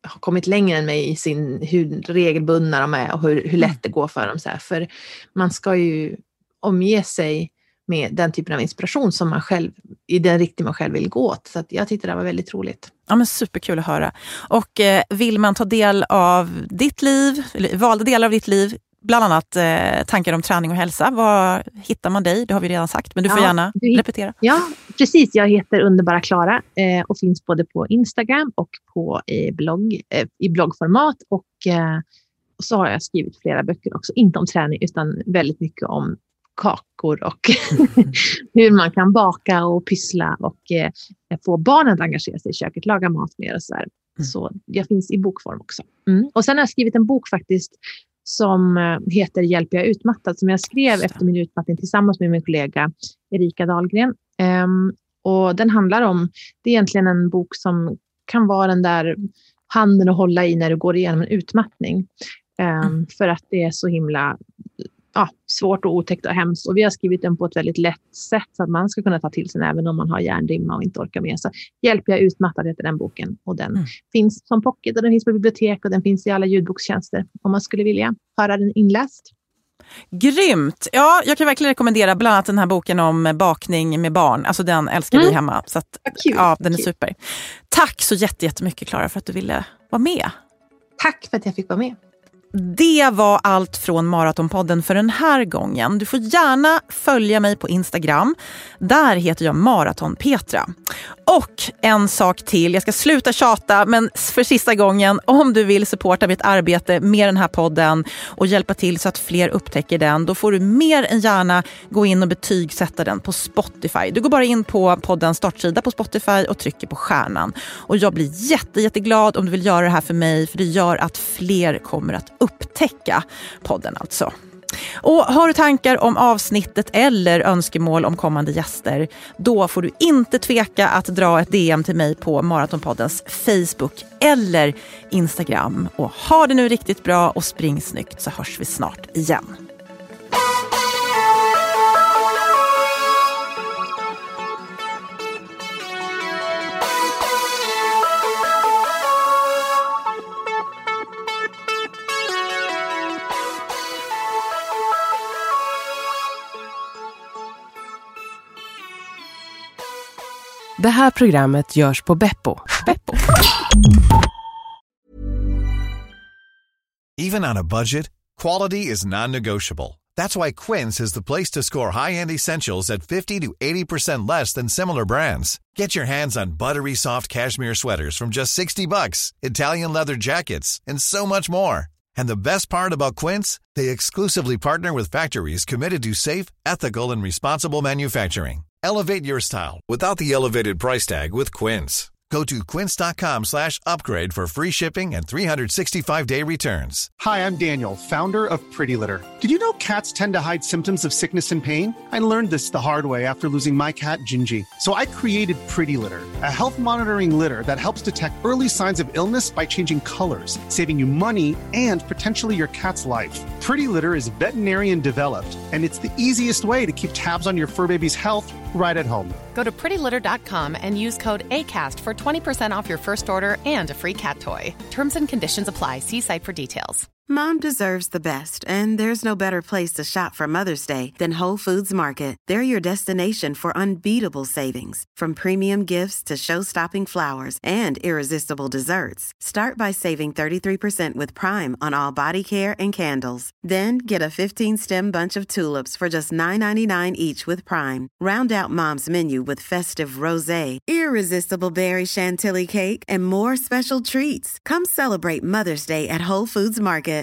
har kommit längre än mig i sin, hur regelbundna de är och hur, hur lätt det går för dem. Så här. För man ska ju omge sig med den typen av inspiration som man själv, i den riktning man själv vill gå åt. Så att jag tyckte det var väldigt roligt. Ja, men superkul att höra. Och eh, vill man ta del av ditt liv, eller valda delar av ditt liv, bland annat eh, tankar om träning och hälsa, var hittar man dig? Det har vi redan sagt, men du får ja, gärna du, repetera. Ja, precis. Jag heter Underbara Klara eh, och finns både på Instagram och på eh, blogg, eh, i bloggformat. Och, eh, och så har jag skrivit flera böcker också. Inte om träning utan väldigt mycket om kakor och hur man kan baka och pyssla och eh, få barnen att engagera sig i köket, laga mat mer och så där. Mm. Så jag finns i bokform också. Mm. Och sen har jag skrivit en bok faktiskt som heter Hjälp jag utmattad, som jag skrev efter min utmattning tillsammans med min kollega Erika Dahlgren. Um, och den handlar om, det är egentligen en bok som kan vara den där handen att hålla i när du går igenom en utmattning. Um, mm. För att det är så himla ja, svårt och otäckt och hemskt. Och vi har skrivit den på ett väldigt lätt sätt så att man ska kunna ta till sig den även om man har hjärndimma och inte orkar med. Så Hjälp jag utmattad heter den boken. Och den mm. finns som pocket och den finns på bibliotek och den finns i alla ljudbokstjänster om man skulle vilja höra den inläst. Grymt! Ja, jag kan verkligen rekommendera bland annat den här boken om bakning med barn. Alltså den älskar mm. vi hemma. Så att, ja, den är Kul. super. Tack så jättemycket, Klara, för att du ville vara med. Tack för att jag fick vara med. Det var allt från Maratonpodden för den här gången. Du får gärna följa mig på Instagram. Där heter jag Maraton Petra. Och en sak till, jag ska sluta tjata, men för sista gången, om du vill supporta mitt arbete med den här podden och hjälpa till så att fler upptäcker den, då får du mer än gärna gå in och betygsätta den på Spotify. Du går bara in på poddens startsida på Spotify och trycker på stjärnan. Och jag blir jätte, jätteglad om du vill göra det här för mig, för det gör att fler kommer att upptäcka podden alltså. Och har du tankar om avsnittet eller önskemål om kommande gäster, då får du inte tveka att dra ett D M till mig på Maratonpoddens Facebook eller Instagram. Och ha det nu riktigt bra och spring snyggt, så hörs vi snart igen. Det här programmet görs på Beppo. Beppo. Even on a budget, quality is non-negotiable. That's why Quince is the place to score high-end essentials at fifty to eighty percent less than similar brands. Get your hands on buttery soft cashmere sweaters from just sixty bucks, Italian leather jackets, and so much more. And the best part about Quince, they exclusively partner with factories committed to safe, ethical, and responsible manufacturing. Elevate your style without the elevated price tag with Quince. Go to quince.com slash upgrade for free shipping and three sixty-five day returns. Hi, I'm Daniel, founder of Pretty Litter. Did you know cats tend to hide symptoms of sickness and pain? I learned this the hard way after losing my cat, Gingy. So I created Pretty Litter, a health monitoring litter that helps detect early signs of illness by changing colors, saving you money and potentially your cat's life. Pretty Litter is veterinarian developed, and it's the easiest way to keep tabs on your fur baby's health right at home. Go to pretty litter dot com and use code ACAST for twenty percent off your first order and a free cat toy. Terms and conditions apply. See site for details. Mom deserves the best, and there's no better place to shop for Mother's Day than Whole Foods Market. They're your destination for unbeatable savings, from premium gifts to show-stopping flowers and irresistible desserts. Start by saving thirty-three percent with Prime on all body care and candles. Then get a fifteen-stem bunch of tulips for just nine ninety-nine each with Prime. Round out Mom's menu with festive rosé, irresistible berry chantilly cake, and more special treats. Come celebrate Mother's Day at Whole Foods Market.